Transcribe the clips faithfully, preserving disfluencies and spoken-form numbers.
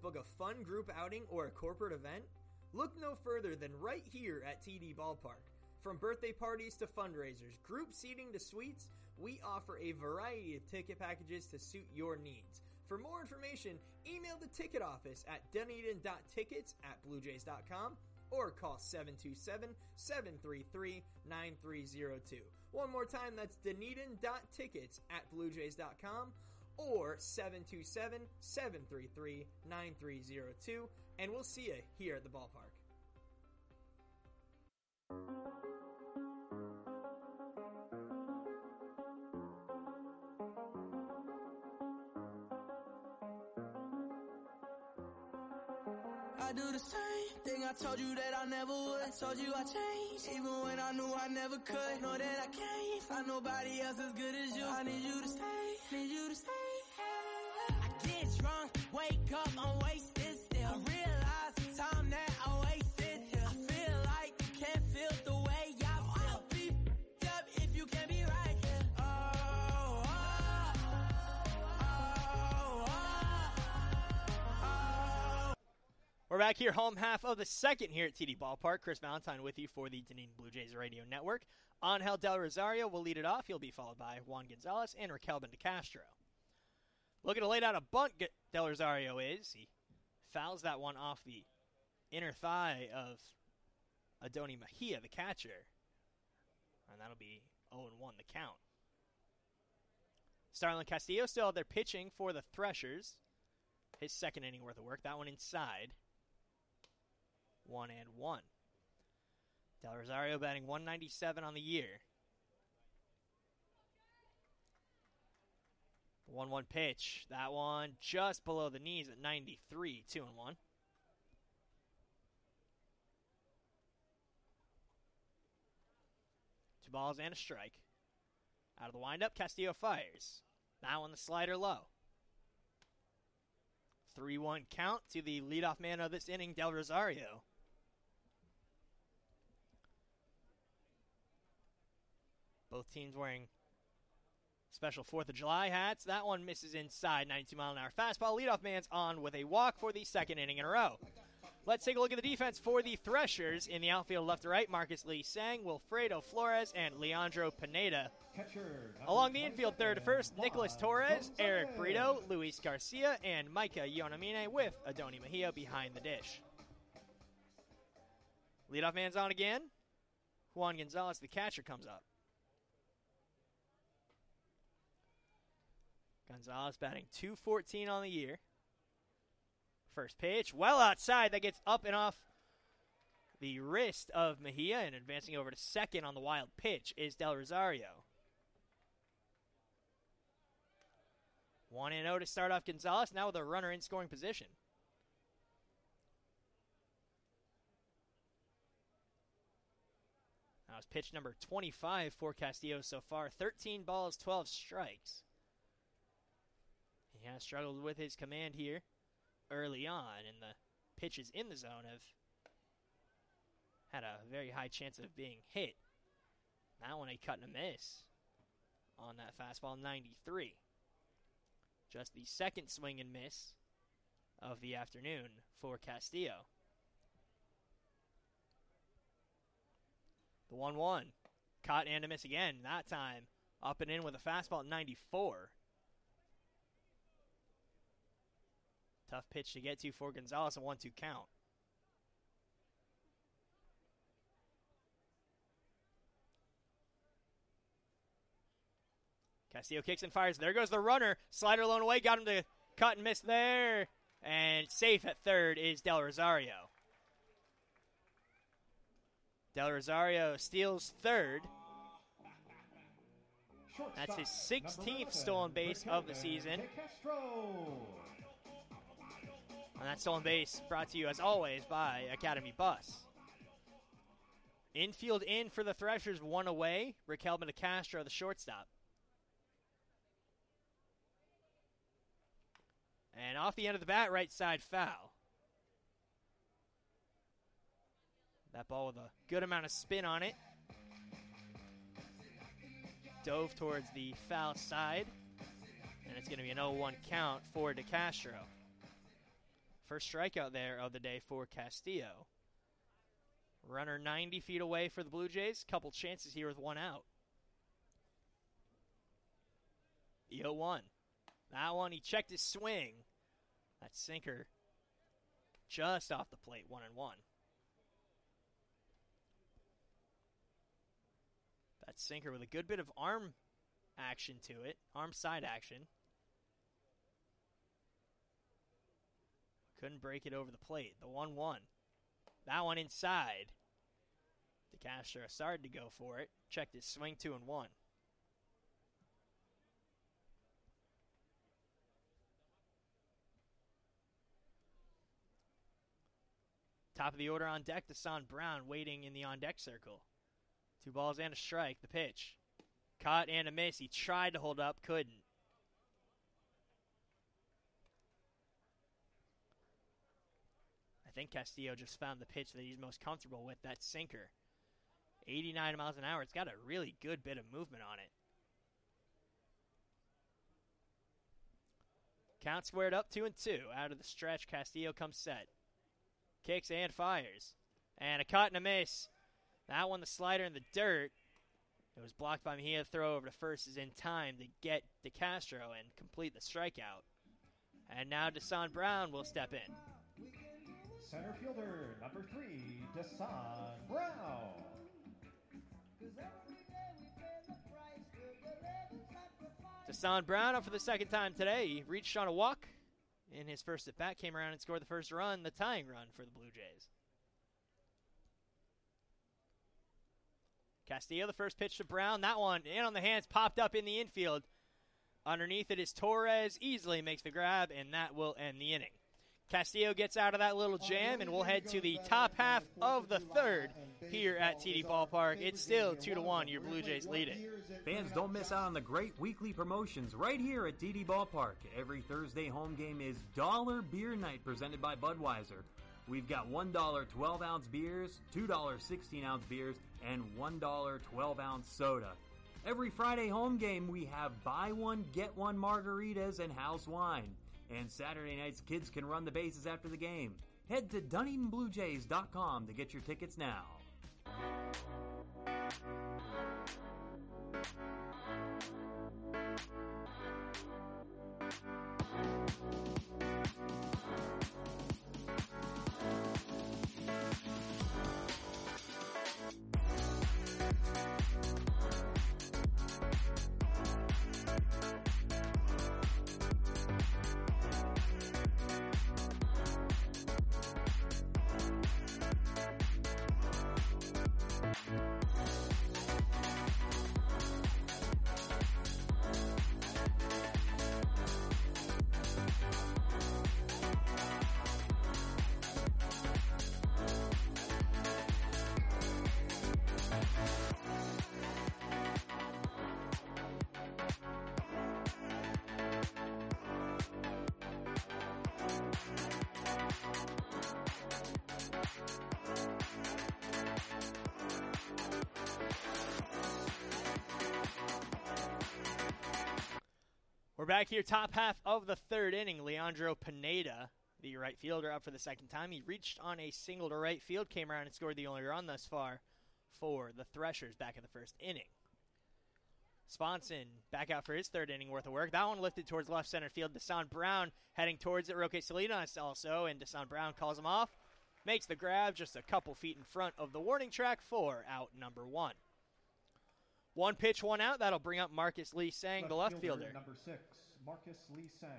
book a fun group outing or a corporate event? Look no further than right here at T D Ballpark. From birthday parties to fundraisers, group seating to suites, we offer a variety of ticket packages to suit your needs. For more information, email the ticket office at dunedin dot tickets at blue jays dot com or call seven two seven, seven three three, nine three zero two. One more time, that's dunedin dot tickets at blue jays dot com or seven two seven, seven three three, nine three zero two, and we'll see you here at the ballpark. I do the same thing I told you that I never would. I told you I changed, even when I knew I never could. Know that I can't find nobody else as good as you. I need you to stay, need you to stay. I get drunk, wake up, I'm wasted still. I realize the time that I wasted here. I feel like you can't feel the way I feel. I'll be f***ed up if you can't be right here. Oh, oh, oh, oh, oh. We're back here, home half of the second here at T D Ballpark. Chris Valentine with you for the Dunedin Blue Jays Radio Network. Angel Del Rosario will lead it off. He'll be followed by Juan Gonzalez and Raquelbin De Castro. Looking to lay down a bunt, Del Rosario is. He fouls that one off the inner thigh of Adoni Mejia, the catcher. And that'll be oh and one the count. Starlin Castillo still out there pitching for the Threshers. His second inning worth of work. That one inside. One and one. Del Rosario batting one ninety-seven on the year. The one one pitch. That one just below the knees at ninety-three. Two and one. Two balls and a strike. Out of the windup, Castillo fires. That one the slider low. three one count to the leadoff man of this inning, Del Rosario. Both teams wearing special fourth of July hats. That one misses inside, ninety-two mile an hour fastball. Leadoff man's on with a walk for the second inning in a row. Let's take a look at the defense for the Threshers. In the outfield left to right, Marcus Lee Sang, Wilfredo Flores, and Leandro Pineda. Along the infield third to first, Nicholas Torres, Eric Brito, Luis Garcia, and Micah Yonamine with Adoni Mejia behind the dish. Leadoff man's on again. Juan Gonzalez, the catcher, comes up. Gonzalez batting two fourteen on the year. First pitch, well outside. That gets up and off the wrist of Mejia, and advancing over to second on the wild pitch is Del Rosario. one and oh to start off Gonzalez, now with a runner in scoring position. That was pitch number twenty-five for Castillo so far. thirteen balls, twelve strikes. He has struggled with his command here early on, and the pitches in the zone have had a very high chance of being hit. That one a cut and a miss on that fastball, ninety-three. Just the second swing and miss of the afternoon for Castillo. The one one. Caught and a miss again. That time up and in with a fastball at ninety-four. Tough pitch to get to for Gonzalez, a one two count. Castillo kicks and fires. There goes the runner. Slider blown away. Got him to cut and miss there. And safe at third is Del Rosario. Del Rosario steals third. That's his sixteenth stolen base of the season. And that stolen base brought to you, as always, by Academy Bus. Infield in for the Threshers, one away. Raquelbin De Castro, the shortstop. And off the end of the bat, right side foul. That ball with a good amount of spin on it. Dove towards the foul side. And it's going to be an oh one count for De Castro. First strikeout there of the day for Castillo. Runner ninety feet away for the Blue Jays. Couple chances here with one out. The oh one. That one, he checked his swing. That sinker just off the plate, one and one. That sinker with a good bit of arm action to it, arm side action. Couldn't break it over the plate. The one one. That one inside. DeCastro started to go for it. Checked his swing, two and one. Top of the order on deck, Desan Brown waiting in the on-deck circle. Two balls and a strike. The pitch. Caught and a miss. He tried to hold up, couldn't. I think Castillo just found the pitch that he's most comfortable with, that sinker. eighty-nine miles an hour. It's got a really good bit of movement on it. Count squared up, two and two. Out of the stretch, Castillo comes set. Kicks and fires. And a cut and a miss. That one, the slider in the dirt. It was blocked by Mejia. Throw over to first is in time to get DeCastro and complete the strikeout. And now Desan Brown will step in. Center fielder, number three, Desan Brown. Desan Brown up for the second time today. He reached on a walk in his first at-bat, came around and scored the first run, the tying run for the Blue Jays. Castillo, the first pitch to Brown. That one in on the hands, popped up in the infield. Underneath it is Torres, easily makes the grab, and that will end the inning. Castillo gets out of that little jam, and we'll head to the top half of the third here at T D Ballpark. It's still two to one. Your Blue Jays lead it. Fans, don't miss out on the great weekly promotions right here at T D Ballpark. Every Thursday home game is Dollar Beer Night presented by Budweiser. We've got one dollar twelve-ounce beers, two dollars sixteen-ounce beers, and one dollar twelve-ounce soda. Every Friday home game, we have buy one, get one margaritas and house wine. And Saturday nights, kids can run the bases after the game. Head to Dunedin Blue Jays dot com to get your tickets now. We're back here, top half of the third inning. Leandro Pineda, the right fielder, up for the second time. He reached on a single to right field, came around and scored the only run thus far for the Threshers back in the first inning. Sponson back out for his third inning worth of work. That one lifted towards left center field. Desan Brown heading towards it. Roque Salinas also, and Desan Brown calls him off. Makes the grab just a couple feet in front of the warning track for out number one. One pitch, one out. That'll bring up Marcus Lee Sang, Left the left fielder, fielder. Number six, Marcus Lee Sang.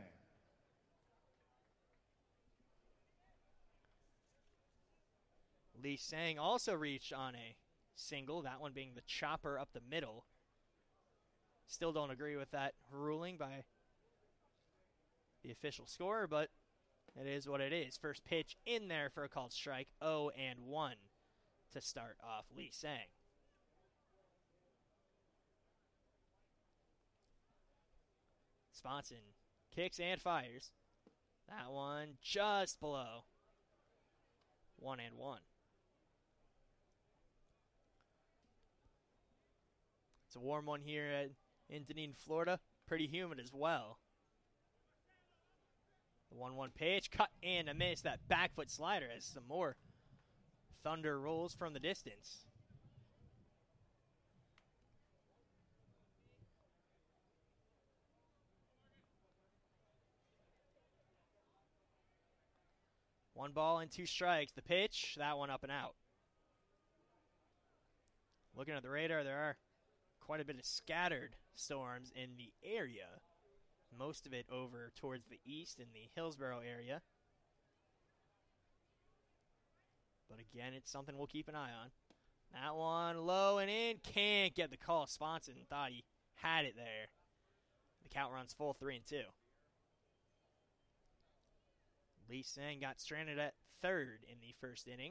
Lee Sang also reached on a single, that one being the chopper up the middle. Still don't agree with that ruling by the official scorer, but it is what it is. First pitch in there for a called strike, oh and one to start off Lee Sang. Sponson kicks and fires. That one just below. One and one. It's a warm one here at, in Dunedin, Florida. Pretty humid as well. The one one pitch, cut and a miss. That back foot slider as some more thunder rolls from the distance. One ball and two strikes. The pitch, that one up and out. Looking at the radar, there are quite a bit of scattered storms in the area. Most of it over towards the east in the Hillsborough area. But again, it's something we'll keep an eye on. That one low and in. Can't get the call. Swanson thought he had it there. The count runs full three and two. Lee Sang got stranded at third in the first inning.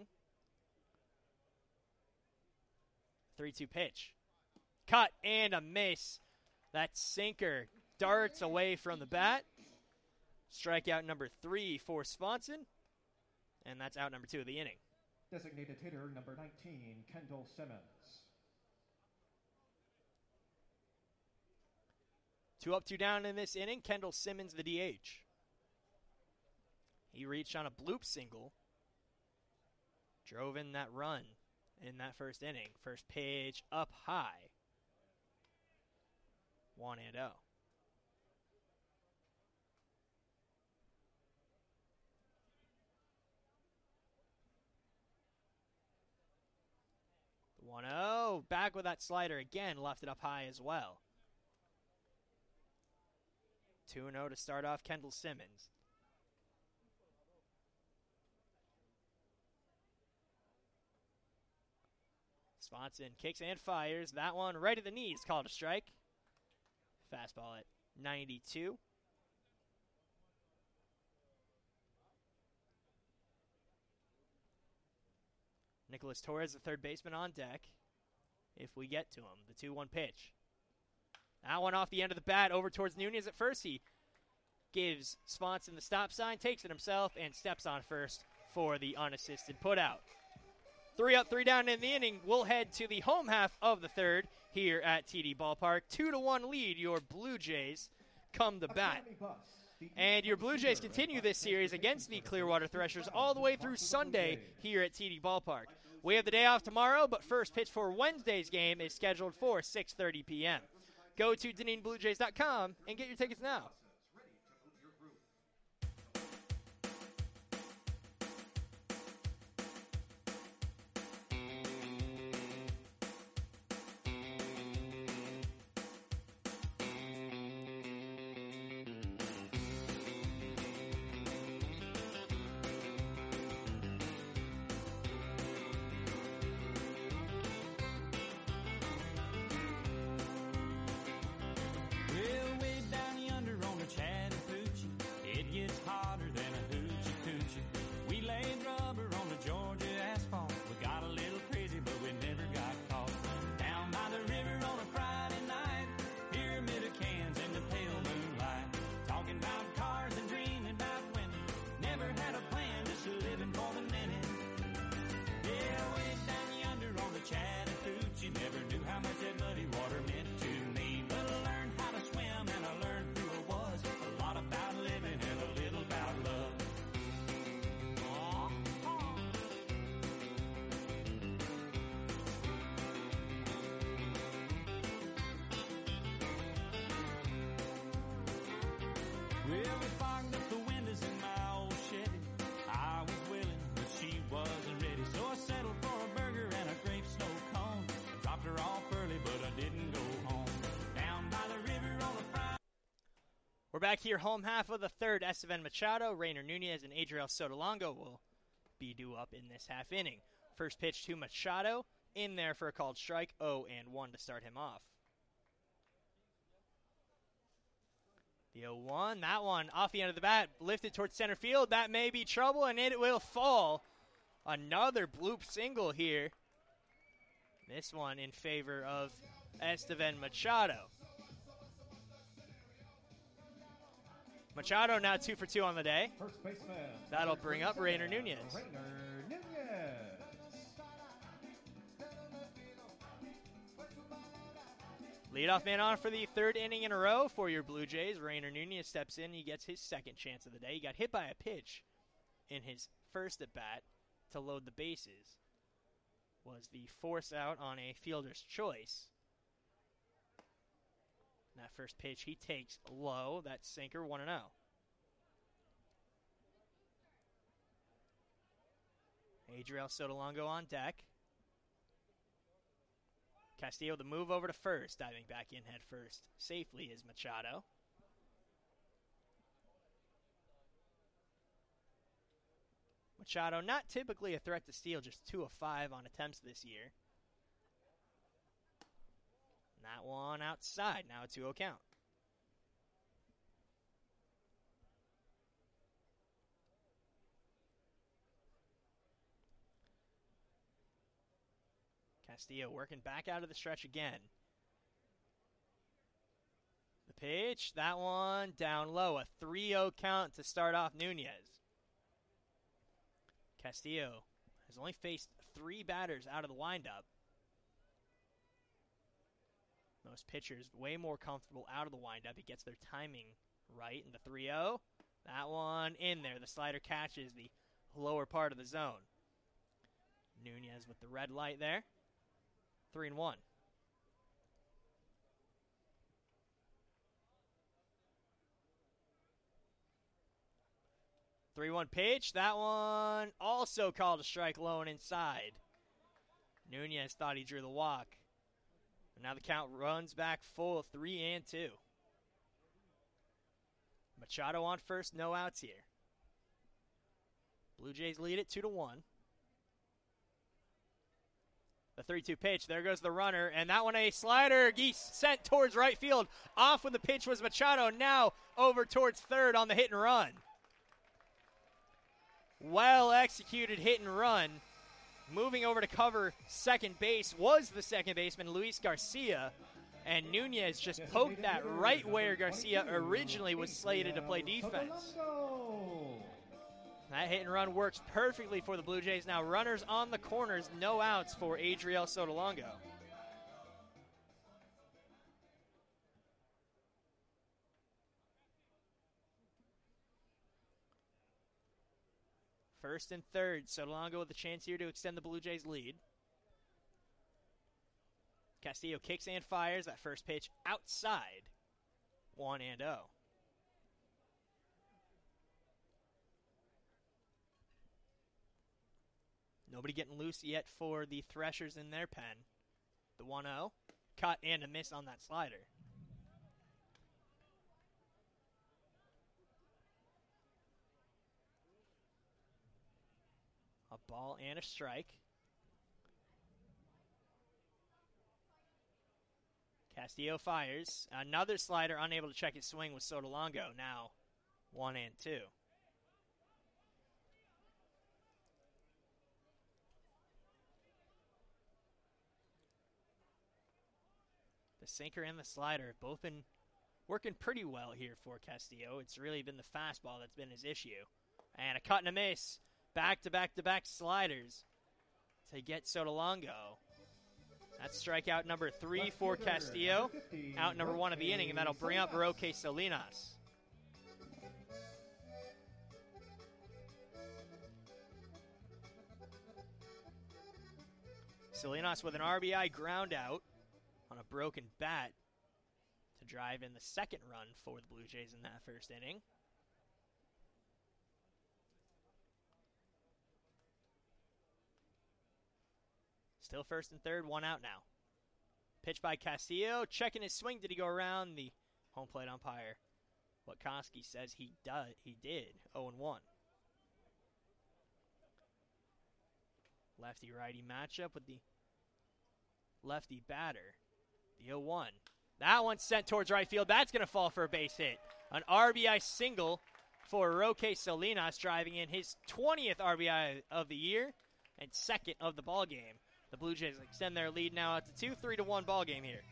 three two pitch. Cut and a miss. That sinker darts away from the bat. Strikeout number three for Swanson. And that's out number two of the inning. Designated hitter number nineteen, Kendall Simmons. Two up, two down in this inning. Kendall Simmons, the D H. He reached on a bloop single. Drove in that run in that first inning. First pitch up high. one and oh. The one oh. Back with that slider again. Left it up high as well. two and oh to start off Kendall Simmons. Swanson kicks and fires. That one right at the knees, called a strike. Fastball at ninety-two. Nicholas Torres, the third baseman, on deck. If we get to him, the two one pitch. That one off the end of the bat over towards Nunez at first. He gives Swanson the stop sign, takes it himself, and steps on first for the unassisted putout. Three up, three down in the inning. We'll head to the home half of the third here at T D Ballpark. Two to one lead. Your Blue Jays come to bat. And your Blue Jays continue this series against the Clearwater Threshers all the way through Sunday here at T D Ballpark. We have the day off tomorrow, but first pitch for Wednesday's game is scheduled for six thirty p.m. Go to Dunedin Blue Jays dot com and get your tickets now. Well, we fogged up the windows in my old Chevy. I was willing, but she wasn't ready. So I settled for a burger and a grape snow cone. I dropped her off early, but I didn't go home. Down by the river on a Friday. We're back here, home half of the third. Estevan Machado, Rainer Nunez, and Adriel Sotolongo will be due up in this half inning. First pitch to Machado, in there for a called strike, oh and one to start him off. The oh one, that one off the end of the bat, lifted towards center field. That may be trouble, and it will fall. Another bloop single here. This one in favor of Estevan Machado. Machado now two for two on the day. First baseman. That'll bring up Rainer Nunez. Rainer Nunez. Leadoff man on for the third inning in a row for your Blue Jays. Rainer Nunez steps in. He gets his second chance of the day. He got hit by a pitch in his first at-bat to load the bases. Was the force out on a fielder's choice. And that first pitch he takes low. That's sinker, one and oh. Adriel Sotolongo on deck. Castillo the move over to first, diving back in head first. Safely is Machado. Machado not typically a threat to steal, just two of five on attempts this year. And that one outside, now a two oh count. Castillo working back out of the stretch again. The pitch, that one down low. A three oh count to start off Nunez. Castillo has only faced three batters out of the windup. Most pitchers way more comfortable out of the windup. He gets their timing right in the three oh. That one in there. The slider catches the lower part of the zone. Nunez with the red light there. Three and one. three one pitch. That one also called a strike low and inside. Nunez thought he drew the walk. And now the count runs back full, three and two. Machado on first, no outs here. Blue Jays lead it two to one. The three two pitch, there goes the runner, and that one a slider. Geese sent towards right field. Off when the pitch was Machado, now over towards third on the hit and run. Well executed hit and run. Moving over to cover second base was the second baseman, Luis Garcia, and Nunez just poked that right where Garcia originally was slated to play defense. That hit and run works perfectly for the Blue Jays. Now runners on the corners, no outs for Adriel Sotolongo. First and third, Sotolongo with a chance here to extend the Blue Jays lead. Castillo kicks and fires. That first pitch outside. one and oh. Nobody getting loose yet for the Threshers in their pen. The one oh. Cut and a miss on that slider. A ball and a strike. Castillo fires. Another slider unable to check his swing with Sotolongo. Now one and two. The sinker and the slider have both been working pretty well here for Castillo. It's really been the fastball that's been his issue. And a cut and a miss. Back-to-back-to-back sliders to get Sotolongo. That's strikeout number three for Castillo. Out number one of the inning, and that'll bring up Roque Salinas. Salinas with an R B I ground out on a broken bat to drive in the second run for the Blue Jays in that first inning. Still first and third, one out now. Pitch by Castillo, checking his swing. Did he go around? The home plate umpire, Witkoski, says he did. He did. oh and one. Lefty-righty matchup with the lefty batter. The oh one. That one's sent towards right field. That's going to fall for a base hit. An R B I single for Roque Salinas, driving in his twentieth R B I of the year and second of the ball game. The Blue Jays extend their lead now out to two, three to one ball game here.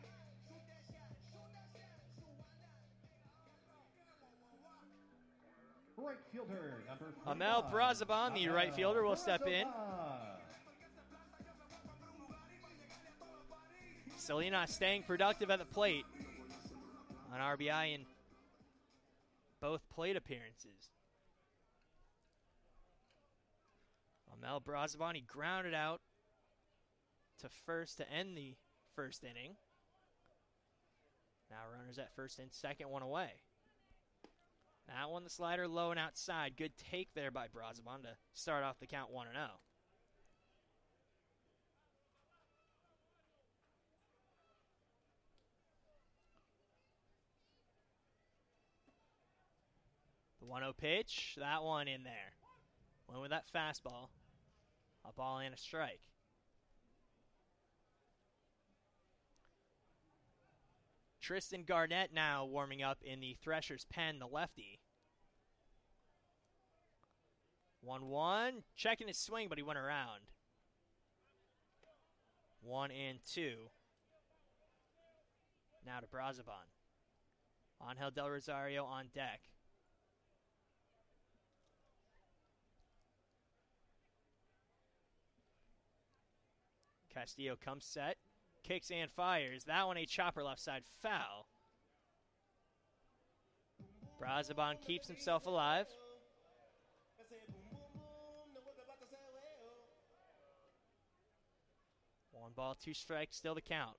Right fielder, number Amel Brazaban, the right fielder, will step in. Salinas staying productive at the plate. An R B I in both plate appearances. Amel Brazoban, he grounded out to first to end the first inning. Now runners at first and second, one away. That one, the slider low and outside. Good take there by Brazoban to start off the count one and oh. The one oh pitch, that one in there. Went with that fastball. A ball and a strike. Tristan Garnett now warming up in the Thresher's pen, the lefty. one one, checking his swing, but he went around. one and two. Now to Brazoban. Angel Del Rosario on deck. Castillo comes set, kicks and fires. That one a chopper left side foul. Brazoban keeps himself alive. One ball, two strikes, still the count.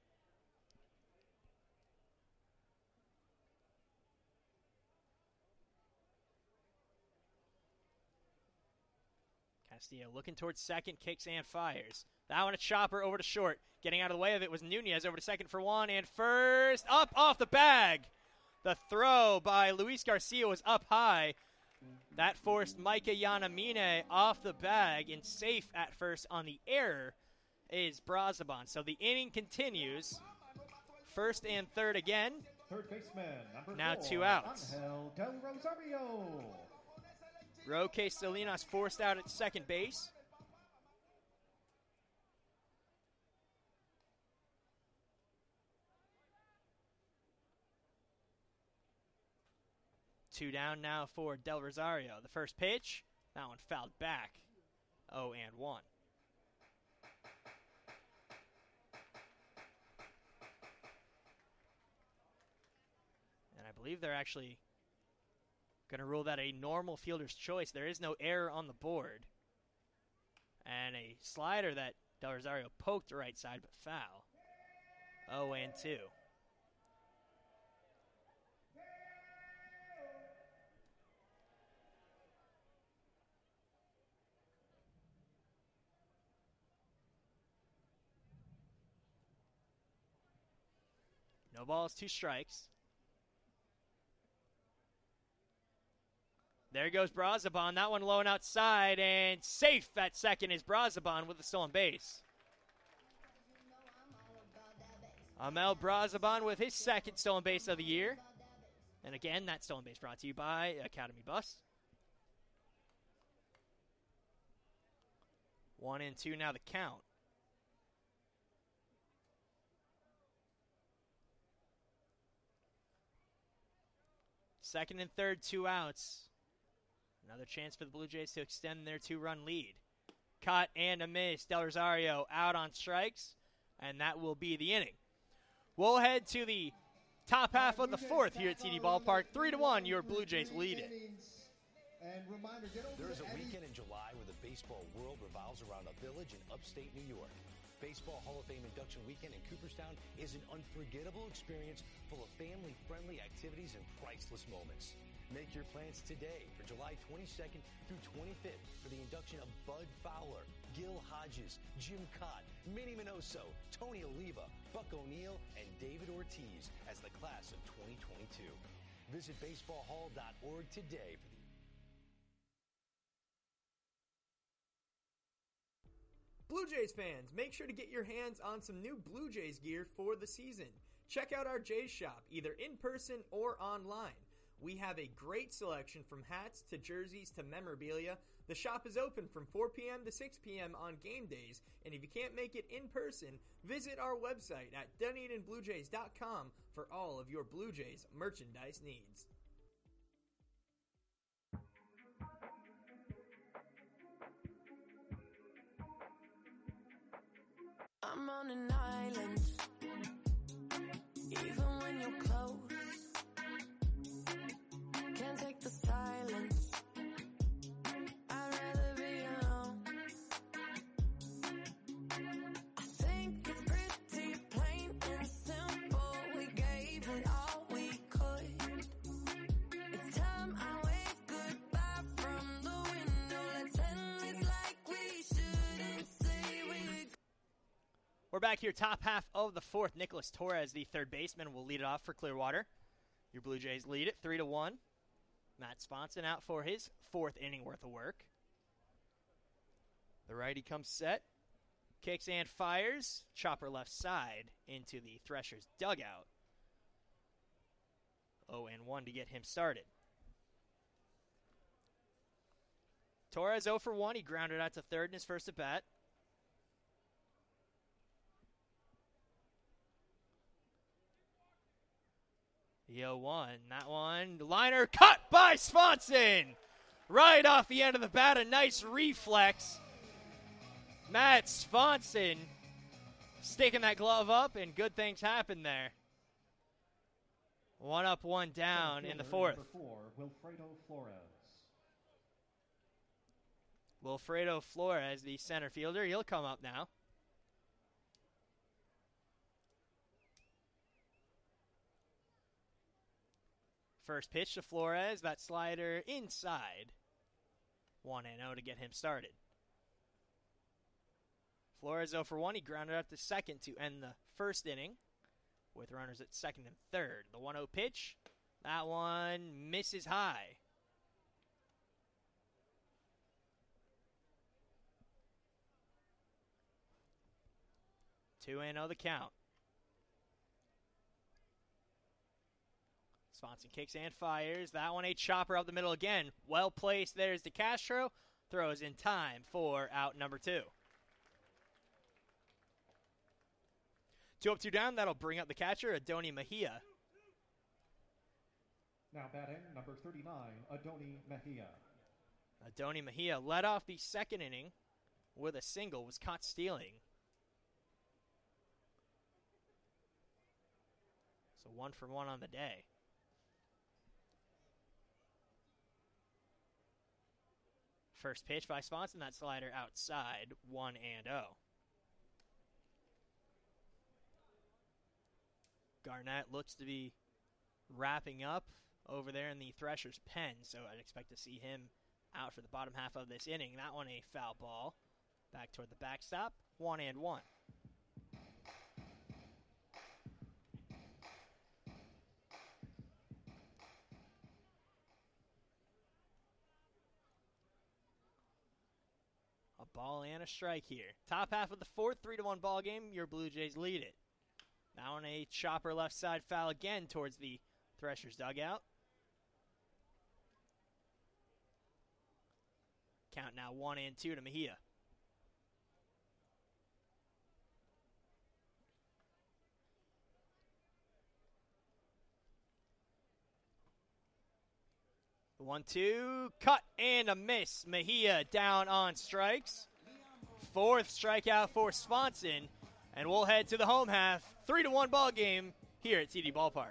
Castillo looking towards second, kicks and fires. That one a chopper over to short. Getting out of the way of it was Nunez over to second for one and first. Up off the bag. The throw by Luis Garcia was up high. That forced Micah Yanamine off the bag, and safe at first on the error is Brazoban. So the inning continues. First and third again. Third baseman, number Now four, two outs. Angel Del Rosario. Roque Salinas forced out at second base. Two down now for Del Rosario. The first pitch, that one fouled back. oh and one. And I believe they're actually going to rule that a normal fielder's choice. There is no error on the board. And a slider that Del Rosario poked to right side, but foul. oh and two. No balls, two strikes. There goes Brazoban. That one low and outside, and safe at second is Brazoban with the stolen base. Amel Brazoban with his second stolen base of the year. And again, that stolen base brought to you by Academy Bus. One and two now the count. Second and third, two outs. Another chance for the Blue Jays to extend their two-run lead. Cut and a miss. Del Rosario out on strikes, and that will be the inning. We'll head to the top half of the fourth here at T D Ballpark. Three to one, your Blue Jays lead it. There is a weekend in July where the baseball world revolves around a village in upstate New York. Baseball Hall of Fame induction weekend in Cooperstown is an unforgettable experience full of family-friendly activities and priceless moments. Make your plans today for July twenty-second through twenty-fifth for the induction of Bud Fowler, Gil Hodges, Jim Cott, Minnie Minoso, Tony Oliva, Buck O'Neill, and David Ortiz as the class of twenty twenty-two. Visit baseball hall dot org today for the Blue Jays fans, make sure to get your hands on some new Blue Jays gear for the season. Check out our Jays shop, either in person or online. We have a great selection from hats to jerseys to memorabilia. The shop is open from four p.m. to six p.m. on game days, and if you can't make it in person, visit our website at dunedin blue jays dot com for all of your Blue Jays merchandise needs. I'm on an island even when you're close. Can't take the silence. I'd rather be alone. I think it's pretty plain and simple. We gave it all we could. It's time I wave goodbye from the window. Let's end this like we shouldn't say we. We're back here, top half of the fourth. Nicholas Torres, the third baseman, will lead it off for Clearwater. Your Blue Jays lead it three to one. Matt Sponson out for his fourth inning worth of work. The righty comes set, kicks and fires. Chopper left side into the Threshers dugout. oh and one to get him started. Torres oh for one. He grounded out to third in his first at bat. The oh one, that one, liner cut by Swanson. Right off the end of the bat, a nice reflex. Matt Swanson sticking that glove up, and good things happen there. One up, one down in the fourth. Number four, Wilfredo Flores. Wilfredo Flores, the center fielder, he'll come up now. First pitch to Flores, that slider inside. one and oh to get him started. Flores oh for one, he grounded out to second to end the first inning with runners at second and third. The one oh pitch, that one misses high. two and oh the count. Swanson kicks and fires. That one a chopper up the middle again. Well placed. There's DeCastro. Throws in time for out number two. Two up, two down. That'll bring up the catcher, Adoni Mejia. Now batting, number thirty-nine, Adoni Mejia. Adoni Mejia led off the second inning with a single, was caught stealing. So one for one on the day. First pitch by Swanson, that slider outside, one and oh. Garnett looks to be wrapping up over there in the Threshers' pen, so I'd expect to see him out for the bottom half of this inning. That one a foul ball. Back toward the backstop, one and one. Ball and a strike here. Top half of the fourth, three to one ball game. Your Blue Jays lead it. Now on a chopper left side foul again towards the Threshers dugout. Count now one and two to Mejia. One, two, cut and a miss. Mejia down on strikes. Fourth strikeout for Swanson. And we'll head to the home half. Three to one ball game here at T D Ballpark.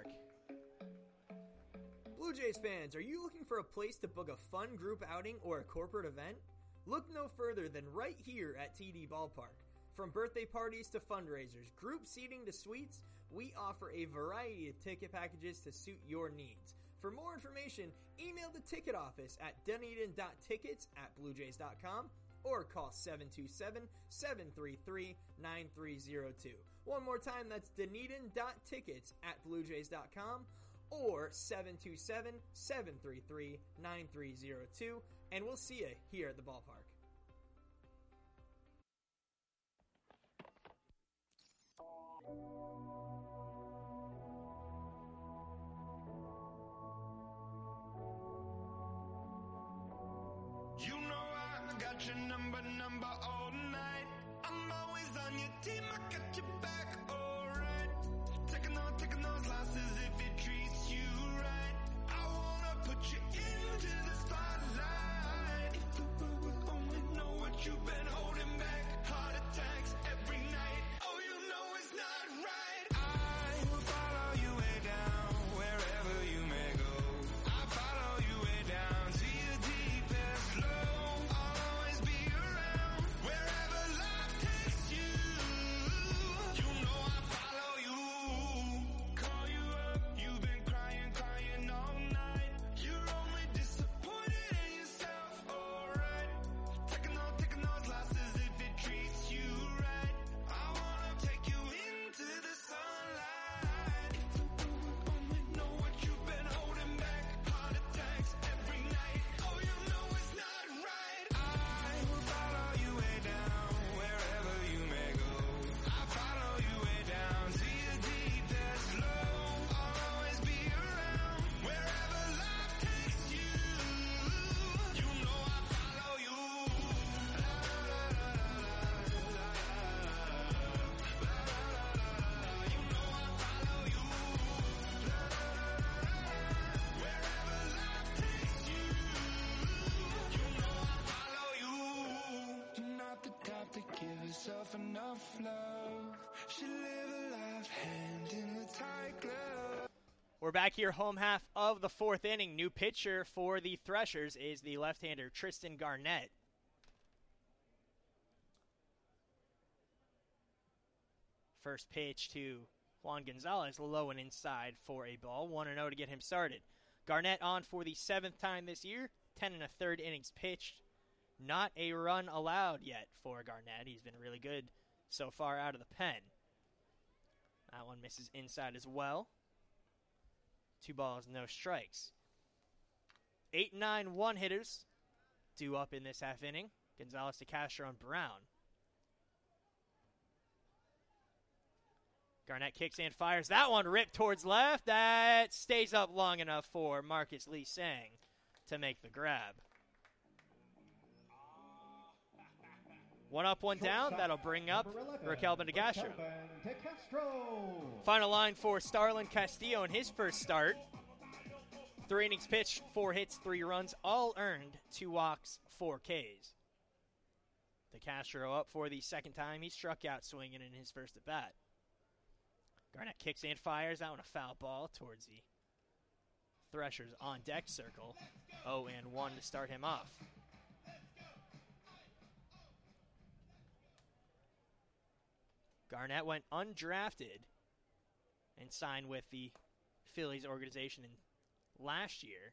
Blue Jays fans, are you looking for a place to book a fun group outing or a corporate event? Look no further than right here at T D Ballpark. From birthday parties to fundraisers, group seating to suites, we offer a variety of ticket packages to suit your needs. For more information, email the ticket office at dunedin dot tickets at blue jays dot com or call seven two seven, seven three three, nine three zero two. One more time, that's dunedin dot tickets at blue jays dot com or seven two seven, seven three three, nine three zero two, and we'll see you here at the ballpark. You know I got your number, number all night. I'm always on your team, I got your back, alright. Taking those, taking those losses if it treats you right. I wanna put you into the spotlight. If the world would only know what you've been holding back. Heart attacks every night. Oh, you know it's not right. I will follow you. herself enough love. She live a life hand in the tight glove. We're back here, home half of the fourth inning. New pitcher for the Threshers is the left-hander Tristan Garnett. First pitch to Juan Gonzalez, low and inside for a ball. one and oh to get him started. Garnett on for the seventh time this year. ten and a third innings pitched. Not a run allowed yet for Garnett. He's been really good so far out of the pen. That one misses inside as well. Two balls, no strikes. Eight and nine one-hitters due up in this half inning. Gonzalez to Castro and Brown. Garnett kicks and fires. That one ripped towards left. That stays up long enough for Marcus Lee Sang to make the grab. One up, one down. That'll bring up Raquel Bendicastro. Final line for Starlin Castillo in his first start. Three innings pitched, four hits, three runs, all earned, two walks, four Ks. DeCastro up for the second time. He struck out swinging in his first at bat. Garnett kicks and fires. That one a foul ball towards the Threshers on deck circle. oh and one to start him off. Garnett went undrafted and signed with the Phillies organization in last year.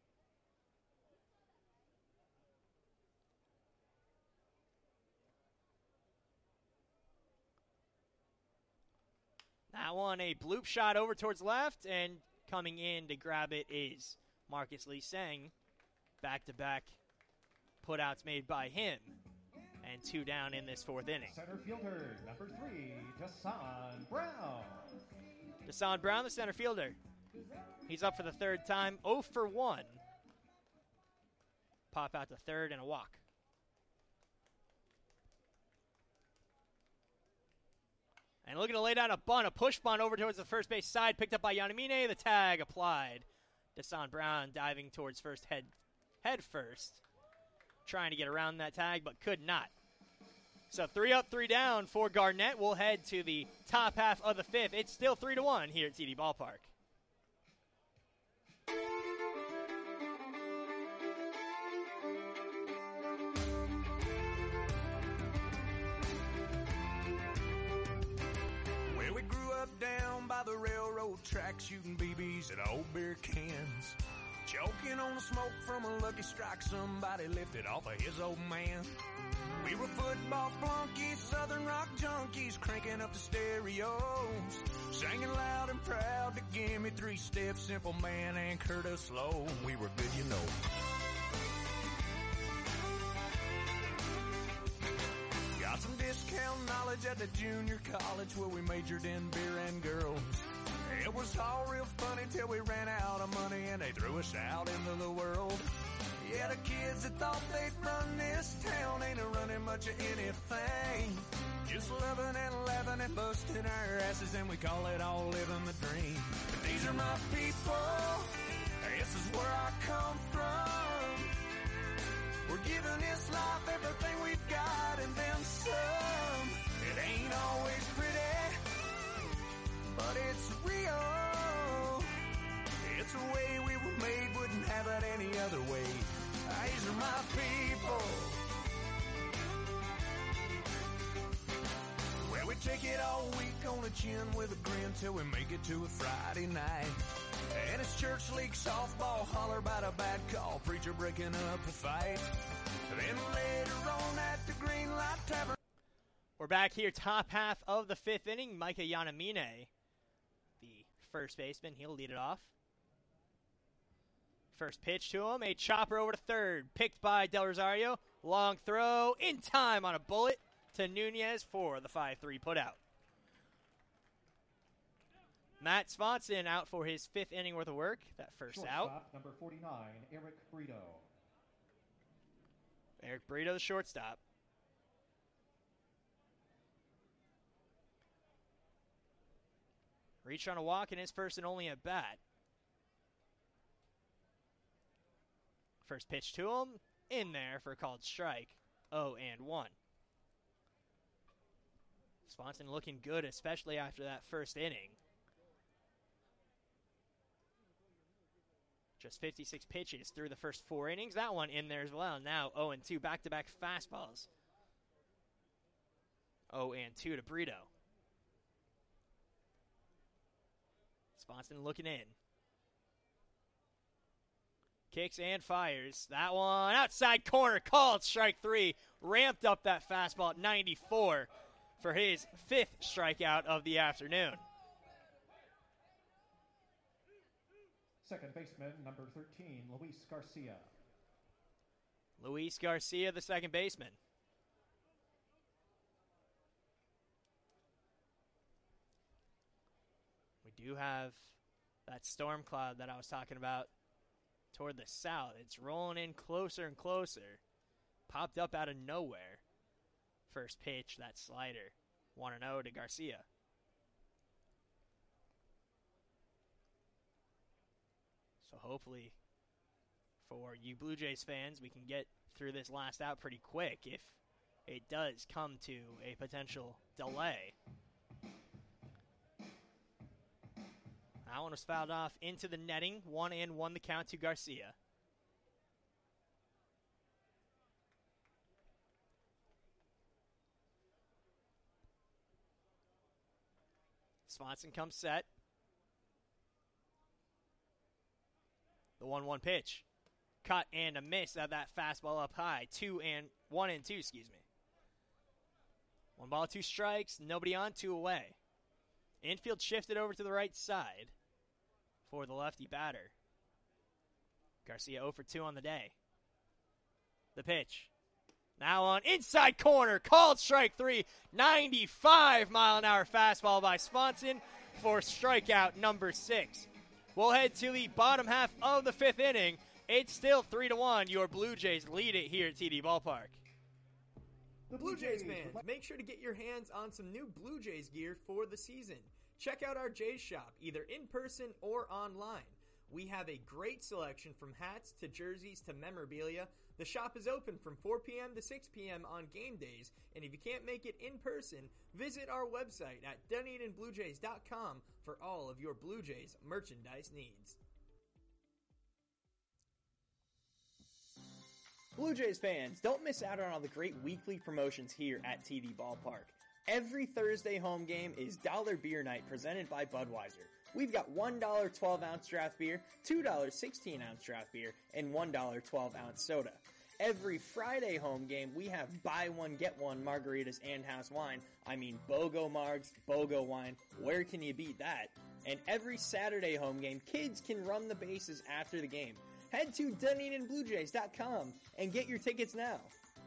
That one, a bloop shot over towards left, and coming in to grab it is Marcus Lee Sang. Back-to-back putouts made by him, and two down in this fourth inning. Center fielder, number three, Desan Brown. Desan Brown, the center fielder. He's up for the third time, oh for one. Pop out to third and a walk. And looking to lay down a bunt, a push bunt over towards the first base side, picked up by Yanamine. The tag applied. Desan Brown diving towards first head, head first, trying to get around that tag, but could not. So three up, three down for Garnett. We'll head to the top half of the fifth. It's still three to one here at T D Ballpark. Well, we grew up down by the railroad track, shooting B Bs at old beer cans. Choking on the smoke from a lucky strike somebody lifted off of his old man. We were football flunkies, southern rock junkies, cranking up the stereos, singing loud and proud to give me three steps, Simple Man and Curtis Slow. We were good, you know. Got some discount knowledge at the junior college where we majored in beer and girls. It was all real funny till we ran out of money and they threw us out into the world. Yeah, the kids that thought they'd run this town ain't a running much of anything. Just loving and laughing and busting our asses, and we call it all living the dream. But these are my people, this is where I come from. We're giving this life everything we've got and then some. It ain't always pretty, but it's real. It's the way we were made, wouldn't have it any other way. These are my people. Well, we take it all week on the chin with a grin till we make it to a Friday night. And it's church league softball, holler about a bad call, preacher breaking up a fight. Then later on at the Green Light Tavern. We're back here, top half of the fifth inning. Micah Yanamine, the first baseman, he'll lead it off. First pitch to him, a chopper over to third, picked by Del Rosario. Long throw, in time on a bullet to Nunez for the five three putout. Matt Swanson out for his fifth inning worth of work. That first Shortstop, out. number forty-nine, Eric Brito. Eric Brito, the shortstop. Reached on a walk in his first and only at bat. First pitch to him, in there for a called strike. oh and one. Swanson looking good, especially after that first inning. Just fifty-six pitches through the first four innings. That one in there as well. Now oh and two, back-to-back fastballs. oh and two to Brito. Swanson looking in. Kicks and fires. That one outside corner, called strike three. Ramped up that fastball at ninety-four for his fifth strikeout of the afternoon. Second baseman, number thirteen, Luis Garcia. Luis Garcia, the second baseman. We do have that storm cloud that I was talking about toward the south. It's rolling in closer and closer. Popped up out of nowhere. First pitch, that slider. one and oh to Garcia. So hopefully for you Blue Jays fans, we can get through this last out pretty quick if it does come to a potential delay. That one was fouled off into the netting. One and one the count to Garcia. Swanson comes set. The one one pitch. Cut and a miss of that fastball up high. Two and one and two, excuse me. One ball, two strikes. Nobody on, two away. Infield shifted over to the right side for the lefty batter. Garcia oh for two on the day. The pitch. Now on inside corner, called strike three. ninety-five mile an hour fastball by Swanson for strikeout number six. We'll head to the bottom half of the fifth inning. It's still three to one. Your Blue Jays lead it here at T D Ballpark. The Blue Jays fans, make sure to get your hands on some new Blue Jays gear for the season. Check out our Jays shop, either in person or online. We have a great selection from hats to jerseys to memorabilia. The shop is open from four p.m. to six p.m. on game days, and if you can't make it in person, visit our website at Dunedin Blue Jays dot com for all of your Blue Jays merchandise needs. Blue Jays fans, don't miss out on all the great weekly promotions here at T D Ballpark. Every Thursday home game is Dollar Beer Night presented by Budweiser. We've got one dollar twelve ounce draft beer, two dollars sixteen ounce draft beer, and one dollar twelve ounce soda. Every Friday home game, we have buy one, get one margaritas and house wine. I mean, BOGO margs, BOGO wine. Where can you beat that? And every Saturday home game, kids can run the bases after the game. Head to Dunedin Blue Jays dot com and get your tickets now.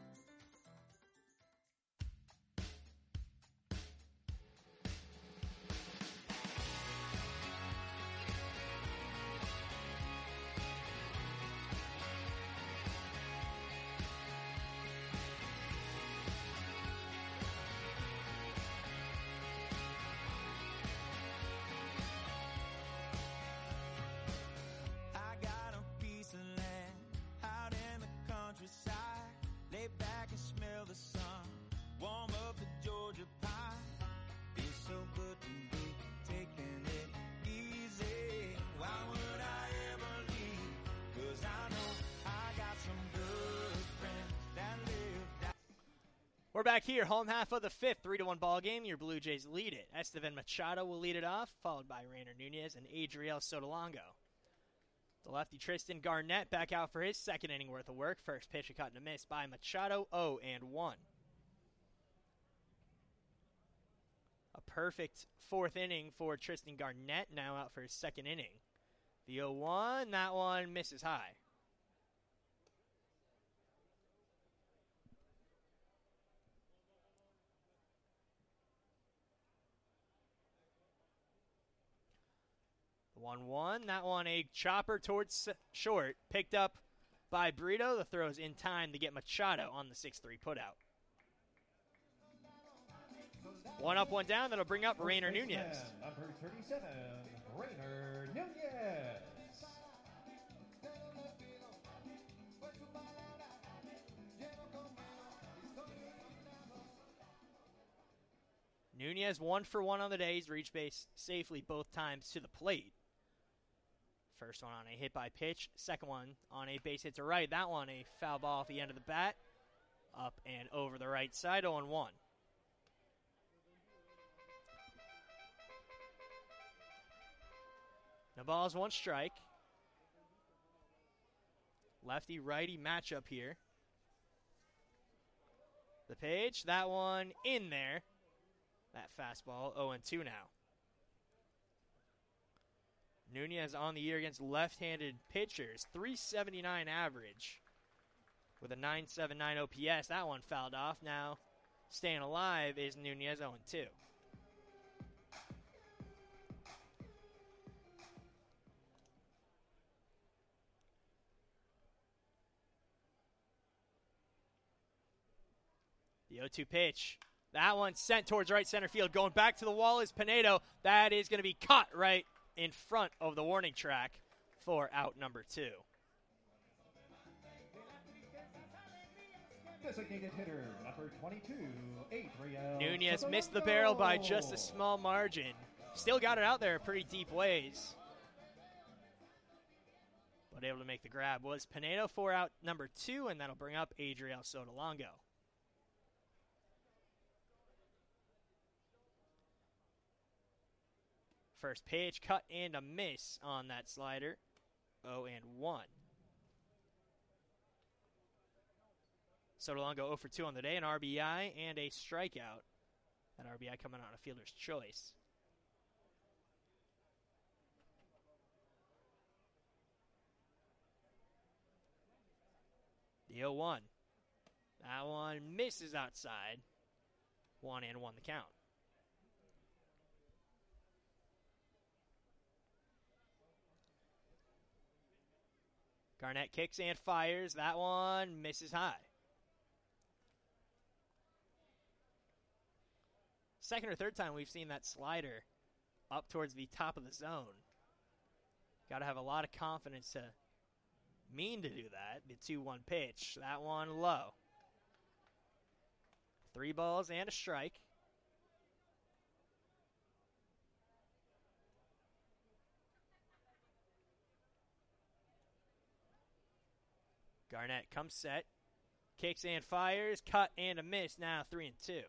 We're back here, home half of the fifth, three to one ball game. Your Blue Jays lead it. Estevan Machado will lead it off, followed by Rainer Nunez and Adriel Sotolongo. The lefty Tristan Garnett back out for his second inning worth of work. First pitch, a cut and a miss by Machado, oh and one. A perfect fourth inning for Tristan Garnett, now out for his second inning. The oh one, that one misses high. one one, that one a chopper towards short, picked up by Brito. The throw's in time to get Machado on the six three putout. One up, one down, that'll bring up Rainer Nunez. Number thirty-seven, Rainer Nunez. Nunez one for one on the day. He's reached base safely both times to the plate. First one on a hit by pitch. Second one on a base hit to right. That one a foul ball off the end of the bat. Up and over the right side, oh and one. No balls, one strike. Lefty-righty matchup here. The pitch, that one in there. That fastball, oh and two now. Nunez on the year against left-handed pitchers, three seventy-nine average with a nine seventy-nine O P S. That one fouled off. Now staying alive is Nunez, oh and two. The oh two pitch. That one sent towards right center field. Going back to the wall is Pinedo. That is going to be caught right in front of the warning track for out number two. Designated hitter, number twenty-two, Adriel Nunez Soto. missed the barrel by just a small margin. Still got it out there pretty deep ways. But able to make the grab was Pinedo for out number two, and that'll bring up Adriel Sotolongo. First pitch, cut and a miss on that slider. oh and one. Sotolongo oh for two on the day, an R B I and a strikeout. That R B I coming on a fielder's choice. The oh one. That one misses outside. One and one the count. Garnett kicks and fires. That one misses high. Second or third time we've seen that slider up towards the top of the zone. Got to have a lot of confidence to mean to do that. The two one pitch. That one low. Three balls and a strike. Garnett comes set, kicks and fires, cut and a miss, now three and two.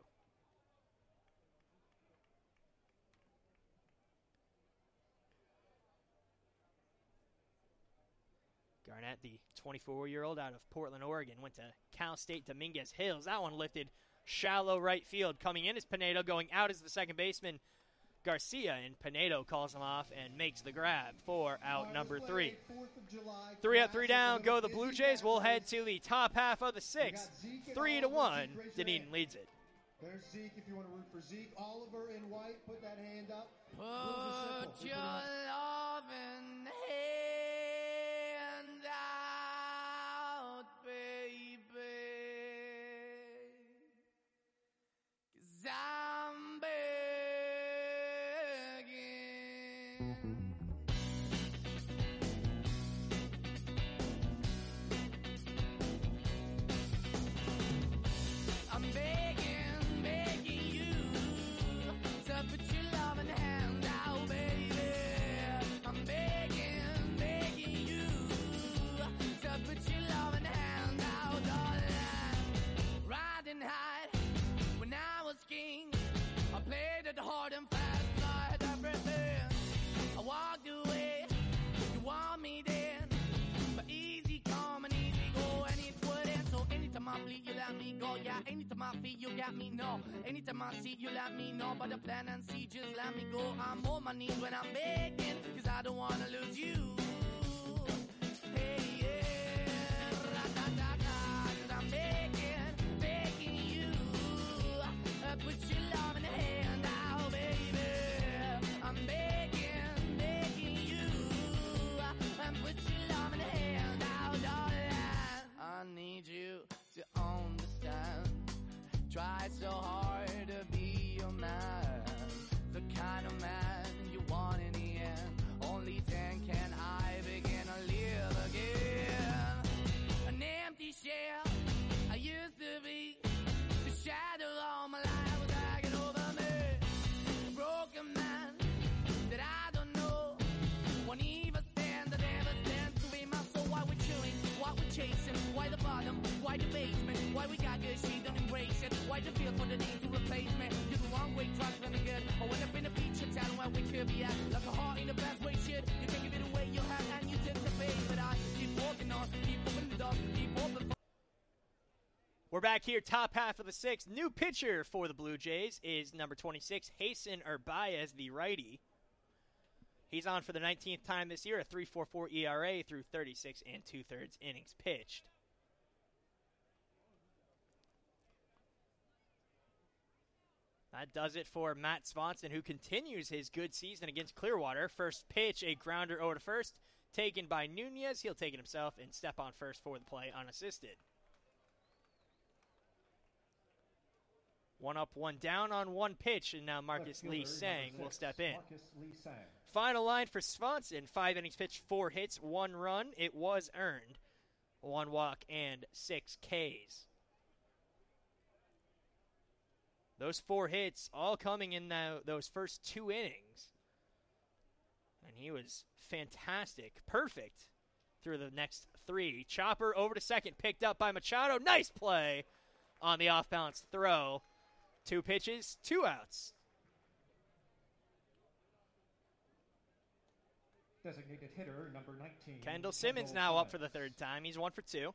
Garnett, the twenty-four-year-old out of Portland, Oregon, went to Cal State Dominguez Hills. That one lifted shallow right field. Coming in is Pinedo, going out is the second baseman, Garcia, and Pinedo calls him off and makes the grab for out number three. Three up, three down, go the Blue Jays. We'll head to the top half of the sixth. Three to one, Dunedin leads it. There's Zeke if you want to root for Zeke. Oliver in white, put that hand up. Put your loving hand out, baby, 'cause I'm begging. I'm begging, begging you to put your loving hand out, baby. I'm begging, begging you to put your loving hand out, darling. Riding high when I was king, I played it hard and fast, I had everything. I walked away, you want me then, but easy come and easy go, and it wouldn't. So anytime I bleed, you let me go. Yeah, anytime I feel, you got me, no. Anytime I see, you let me know. But the plan and see, just let me go. I'm on my knees when I'm begging, 'cause I don't wanna lose you. Hey, yeah, ra-da-da-da, 'cause I'm begging, begging you, uh, put your loving hand out, baby. I'm begging, begging you, uh, put your loving hand out, darling. I need you to understand. Try so hard to be your man, the kind of man you want in the end. Only then can I begin to live again. An empty shell I used to be, the shadow all my life was hanging over me. react like a heart in a bad way. Shit, you can give it away, you have, and you tend to pay. But I keep walking on, keep moving the dog, keep open. We're back here, top half of the sixth. New pitcher for the Blue Jays is number twenty-six, Jason Urbaez, the righty. He's on for the nineteenth time this year, a three point four four E R A through thirty-six and two-thirds innings pitched. That does it for Matt Swanson, who continues his good season against Clearwater. First pitch, a grounder over to first, taken by Nunez. He'll take it himself and step on first for the play unassisted. One up, one down on one pitch, and now Marcus Lee Sang will step in. Final line for Swanson, five innings pitched, four hits, one run. It was earned. One walk and six Ks. Those four hits all coming in the, those first two innings. And he was fantastic, perfect through the next three. Chopper over to second, picked up by Machado. Nice play on the off-balance throw. Two pitches, two outs. Designated hitter number nineteen. Kendall Simmons now up for the third time. He's one for two.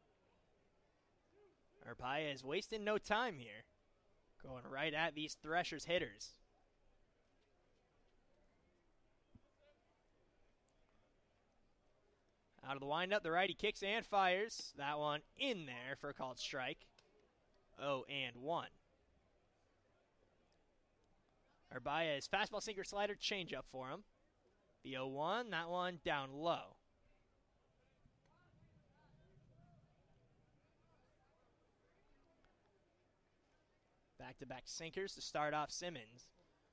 Urbaez wasting no time here. Going right at these Threshers hitters. Out of the windup, the righty kicks and fires. That one in there for a called strike. oh and one. Urbaez, fastball, sinker, slider, changeup for him. The oh one, that one down low. Back-to-back sinkers to start off Simmons.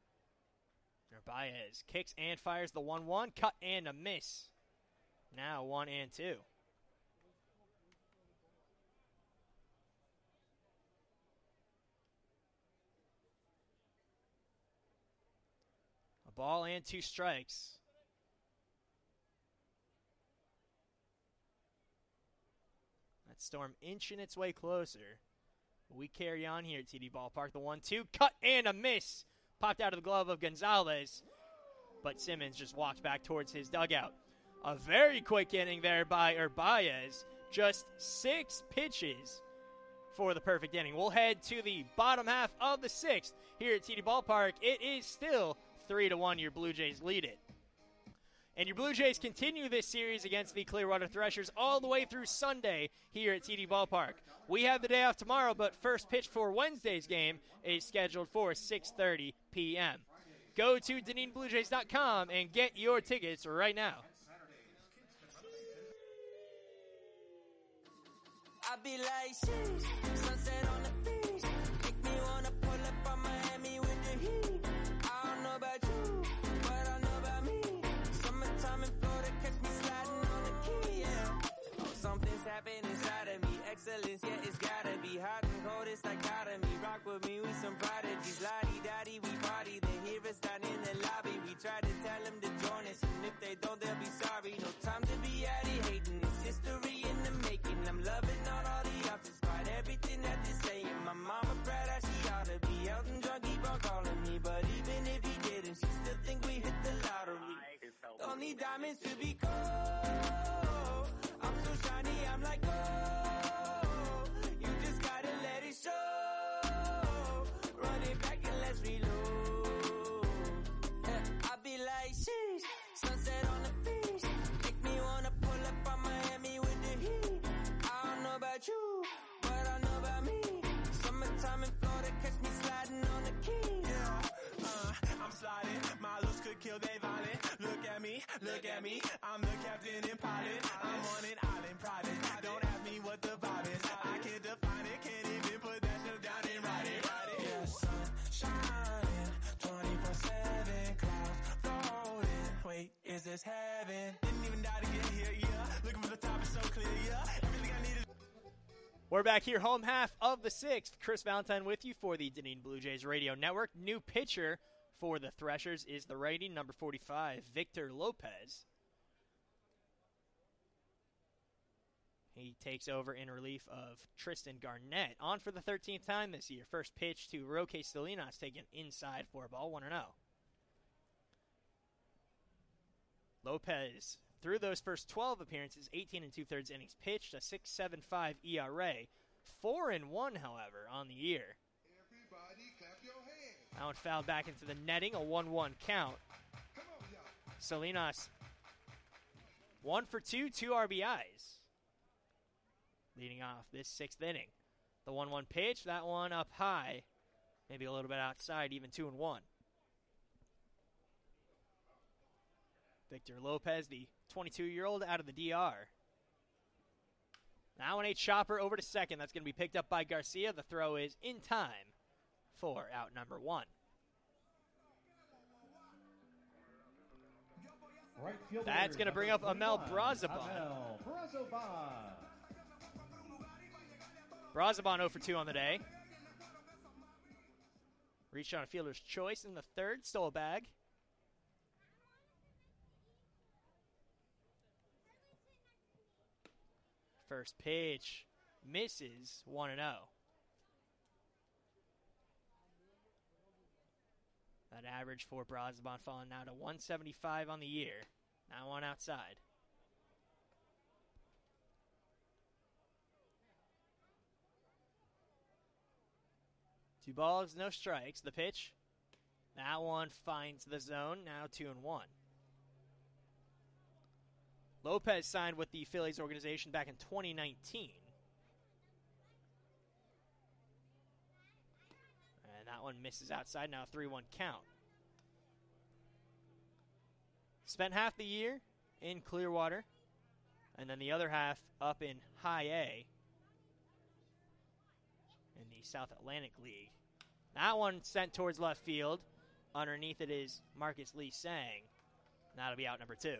Urbaez kicks and fires the one one, cut and a miss. Now one and two. A ball and two strikes. That storm inching its way closer. We carry on here at T D Ballpark. The one two, cut and a miss. Popped out of the glove of Gonzalez, but Simmons just walked back towards his dugout. A very quick inning there by Urbaez. Just six pitches for the perfect inning. We'll head to the bottom half of the sixth here at T D Ballpark. It is still three to one. Your Blue Jays lead it. And your Blue Jays continue this series against the Clearwater Threshers all the way through Sunday here at T D Ballpark. We have the day off tomorrow, but first pitch for Wednesday's game is scheduled for six thirty p.m. Go to Dunedin Blue Jays dot com and get your tickets right now. I be like, sheesh, sunset on the beach. Make me wanna pull up on Miami with the heat. I don't know about you, but I know about me. Summertime in Florida, catch me sliding on the key, yeah. Oh, something's happening inside of me. Excellence, yeah, it's gotta be hot and cold, it's dichotomy. Rock with me, we some prodigies. Lottie-dottie, we party. They hear us down in the lobby. We try to tell them to join us, and if they don't, they'll be sorry. No time to be addy hating. It's history in the making. I'm loving on all the options, despite everything that they're saying. My mama proud as she ought to be. Elton John keep on calling me, but even if he didn't, she still think we hit the lottery. Don't need diamonds to be gold. I'm so shiny, I'm like gold. You just gotta let it show. Run it back and let's reload. I be like, sheesh, sunset on the beach. Make me wanna pull up on Miami with the heat. I don't know about you, but I know about me. Summertime in Florida, catch me sliding on the key. Yeah, uh, I'm sliding. My looks could kill they violent. Look at me, look at me. I'm the captain in pilot. I'm on an island private. Don't ask me what the vibe is. I can't define it, can't even put that shit down and write it. Yeah, sun shining, twenty-four seven, clouds floating. Wait, is this heaven? Didn't even die to get here, yeah. Looking for the top, it's so clear, yeah. Everything I needed. We're back here, home half of the sixth. Chris Valentine with you for the Dunedin Blue Jays Radio Network. New pitcher for the Threshers is the righty, number forty-five, Victor Lopez. He takes over in relief of Tristan Garnett. On for the thirteenth time this year. First pitch to Roque Stalinas, taken inside for a ball, one and oh. Lopez, through those first twelve appearances, eighteen and two-thirds innings pitched, a six point seven five E R A. four and one, however, on the year. Everybody clap your hands. That one fouled back into the netting, a one one count. Come on, y'all. Salinas, one for two, two R B Is. Leading off this sixth inning. The one one pitch, that one up high. Maybe a little bit outside, even two and one. Victor Lopez, the twenty-two-year-old out of the D R. Now an eight chopper over to second. That's going to be picked up by Garcia. The throw is in time for out number one. Right fielder, That's going to bring up Amel Brazaban. Amel Brazaban. Brazaban oh for two on the day. Reached on a fielder's choice in the third. Stole a bag. First pitch misses one and oh. That average for Brazaban falling now to one seventy-five on the year. Now one outside. Two balls, no strikes. The pitch. That one finds the zone. Now two and one. Lopez signed with the Phillies organization back in twenty nineteen. And that one misses outside. Now a three one count. Spent half the year in Clearwater. And then the other half up in High A in the South Atlantic League. That one sent towards left field. Underneath it is Marcus Lee Sang. That'll be out number two.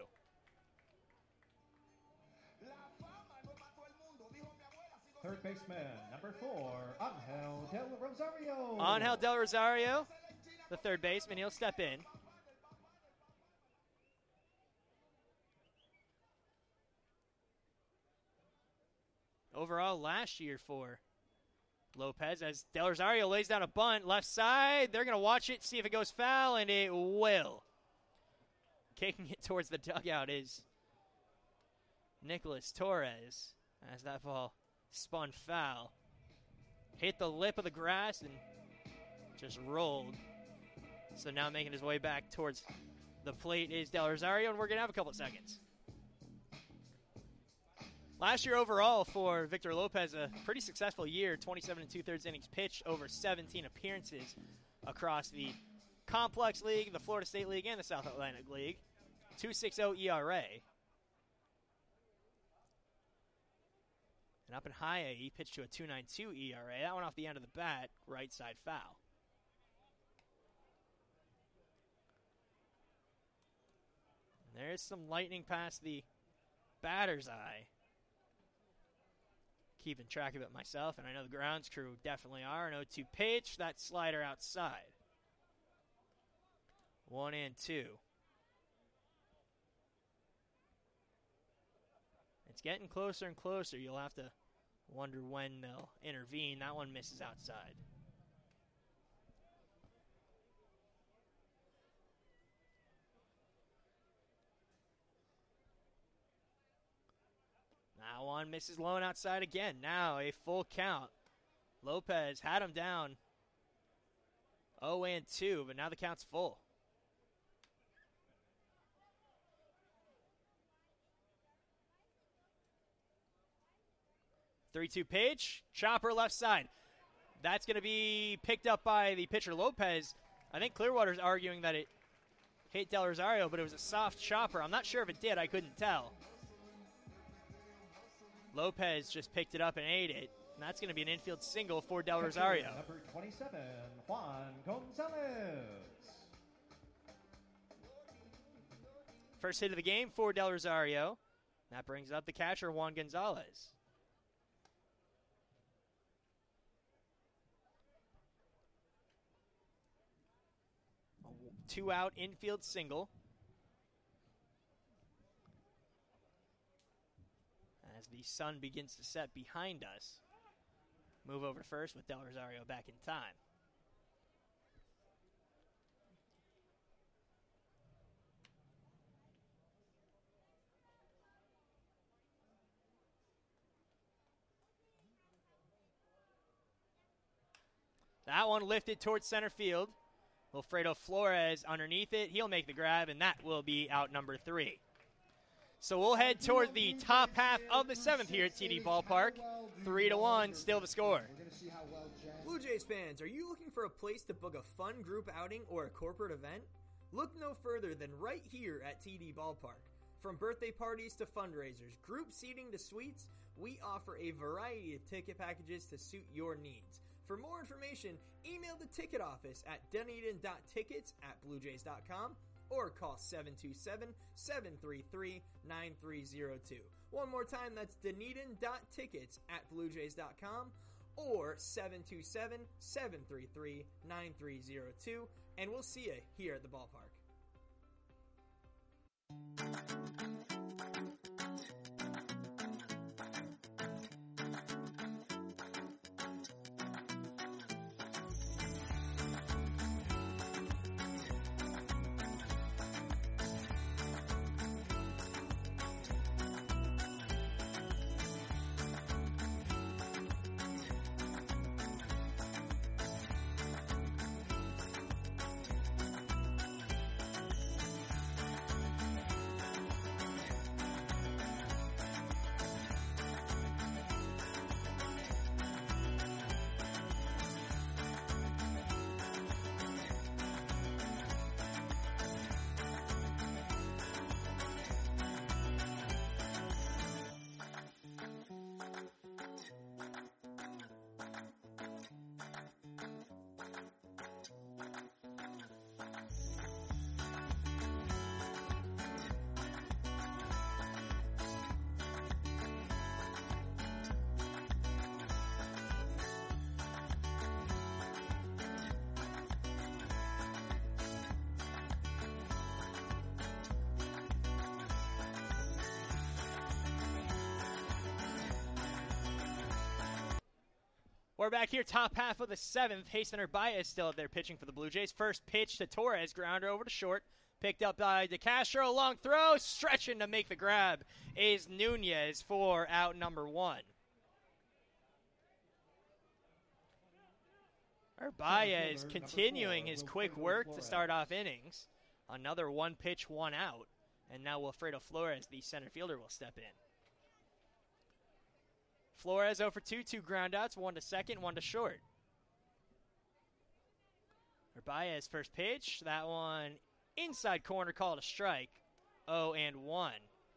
Third baseman, number four, Angel Del Rosario. Angel Del Rosario, the third baseman. He'll step in. Overall, last year for Lopez, as Del Rosario lays down a bunt, left side. They're going to watch it, see if it goes foul, and it will. Kicking it towards the dugout is Nicholas Torres, as that ball spun foul. Hit the lip of the grass and just rolled. So now making his way back towards the plate is Del Rosario, and we're going to have a couple seconds. Last year overall for Victor Lopez, a pretty successful year, twenty-seven and two-thirds innings pitched, over seventeen appearances across the Complex League, the Florida State League, and the South Atlantic League. two point six oh E R A. And up in High A, he pitched to a two point nine two E R A. That one off the end of the bat, right side foul. And there's some lightning past the batter's eye. Keeping track of it myself, and I know the grounds crew definitely are. An oh two pitch, that slider outside. One and two. It's getting closer and closer. You'll have to wonder when they'll intervene. That one misses outside. That one misses low and outside again. Now a full count. Lopez had him down oh and two, but now the count's full. three two pitch, chopper left side. That's going to be picked up by the pitcher Lopez. I think Clearwater's arguing that it hit Del Rosario, but it was a soft chopper. I'm not sure if it did. I couldn't tell. Lopez just picked it up and ate it. And that's going to be an infield single for Del Rosario. Number twenty-seven, Juan Gonzalez. First hit of the game for Del Rosario. That brings up the catcher, Juan Gonzalez. A two-out infield single. As the sun begins to set behind us. Move over to first with Del Rosario back in time. That one lifted towards center field. Wilfredo Flores underneath it. He'll make the grab, and that will be out number three. So we'll head toward the top half of the seventh here at T D Ballpark. Three to one, still the score. Blue Jays fans, are you looking for a place to book a fun group outing or a corporate event? Look no further than right here at T D Ballpark. From birthday parties to fundraisers, group seating to suites, we offer a variety of ticket packages to suit your needs. For more information, email the ticket office at dunedin dot tickets at blue jays dot com or call seven two seven, seven three three, nine three zero two. One more time, that's dunedin dot tickets at blue jays dot com or seven two seven, seven three three, nine three zero two, and we'll see you here at the ballpark. We're back here, top half of the seventh. Hasten Urbaez still out there pitching for the Blue Jays. First pitch to Torres, grounder over to short. Picked up by DeCastro, long throw, stretching to make the grab is Nunez for out number one. Urbaez continuing his quick work to start off innings. Another one pitch, one out. And now Wilfredo Flores, the center fielder, will step in. Flores oh for two, two groundouts, one to second, one to short. Urbaez first pitch, that one inside corner, called a strike, oh and one.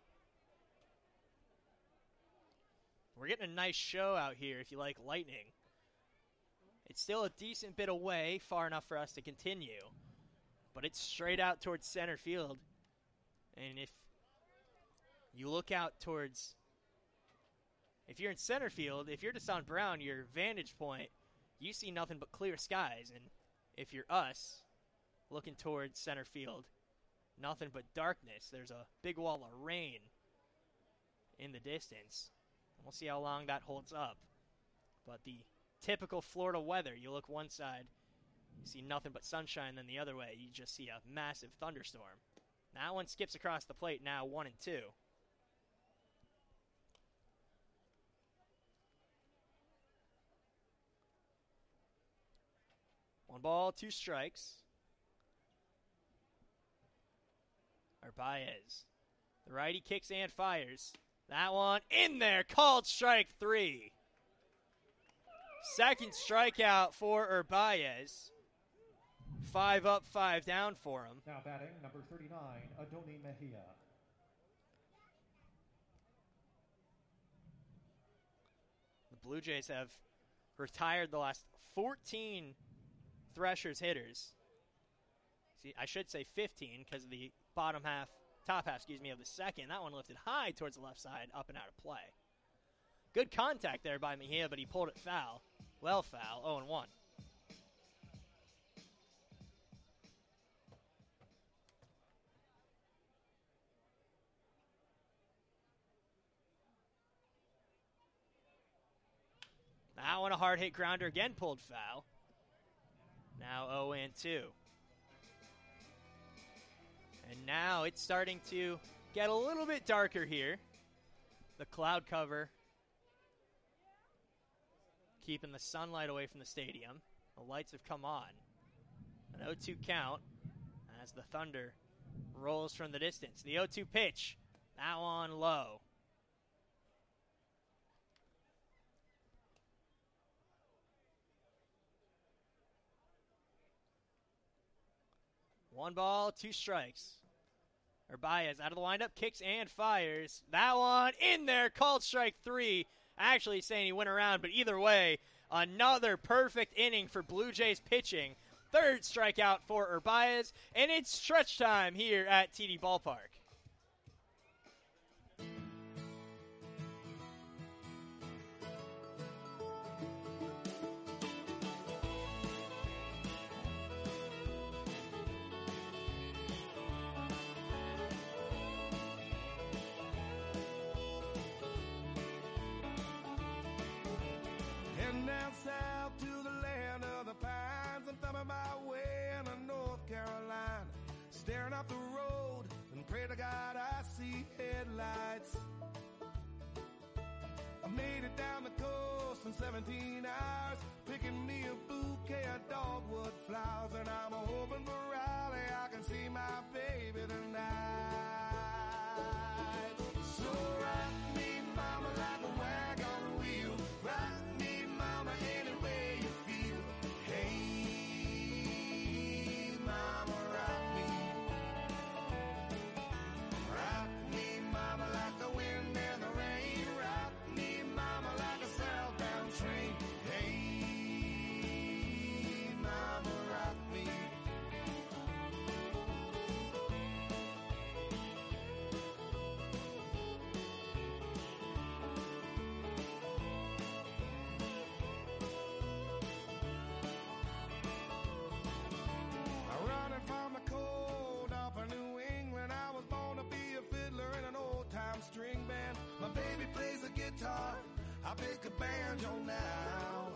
We're getting a nice show out here if you like lightning. It's still a decent bit away, far enough for us to continue, but it's straight out towards center field. And if you look out towards... If you're in center field, if you're Deshaun Brown, your vantage point, you see nothing but clear skies. And if you're us, looking towards center field, nothing but darkness. There's a big wall of rain in the distance. And we'll see how long that holds up. But the typical Florida weather, you look one side, you see nothing but sunshine, then the other way, you just see a massive thunderstorm. That one skips across the plate, now one and two. One ball, two strikes. Urbaez. The righty kicks and fires. That one in there, called strike three. Second strikeout for Urbaez. Five up, five down for him. Now batting, number thirty-nine, Adoni Mejia. The Blue Jays have retired the last fourteen Threshers hitters. See, I should say fifteen because of the bottom half, top half, excuse me, of the second. That one lifted high towards the left side, up and out of play. Good contact there by Mejia, but he pulled it foul. Well foul, oh and one. That one a hard hit grounder, again pulled foul. Now oh and two. And now it's starting to get a little bit darker here. The cloud cover keeping the sunlight away from the stadium. The lights have come on. An oh two count as the Thunder rolls from the distance. The oh two pitch. That one low. One ball, two strikes. Urbaez out of the windup, kicks and fires. That one in there, called strike three. Actually saying he went around, but either way, another perfect inning for Blue Jays pitching. Third strikeout for Urbaez, and it's stretch time here at T D Ballpark. Heading down south to the land of the pines. I'm thumbing my way into North Carolina. Staring up the road and pray to God I see headlights. I made it down the coast in seventeen hours, picking me a bouquet of dogwood flowers. And I'm hoping for Raleigh I can see my baby tonight. So rock me, mama, like a wagon wheel. Rock me, mama, any way you feel. Hey, mama, rock me. Rock me, mama, like the wind and the rain. Rock me, mama, like a southbound train. Hey, mama, rock me. I'm running from the cold up in New England. I was born to be a fiddler in an old-time string band. My baby plays the guitar, I pick a banjo now.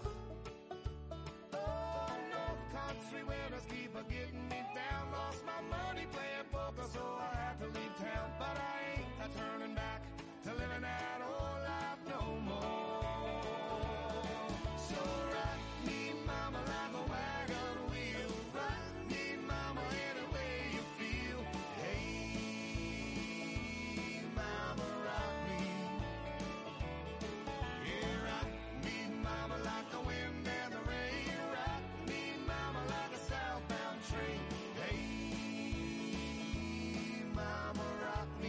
Oh, North Country winters keep a getting me down. Lost my money playing poker, so I had to leave town. But I ain't a turning back to living that old life no more. So rock me, mama, like a wagon wheel. Rock me, mama, any way you feel. Hey, mama, rock me. Yeah, rock me, mama, like the wind and the rain. Rock me, mama, like a southbound train. Hey, mama, rock me.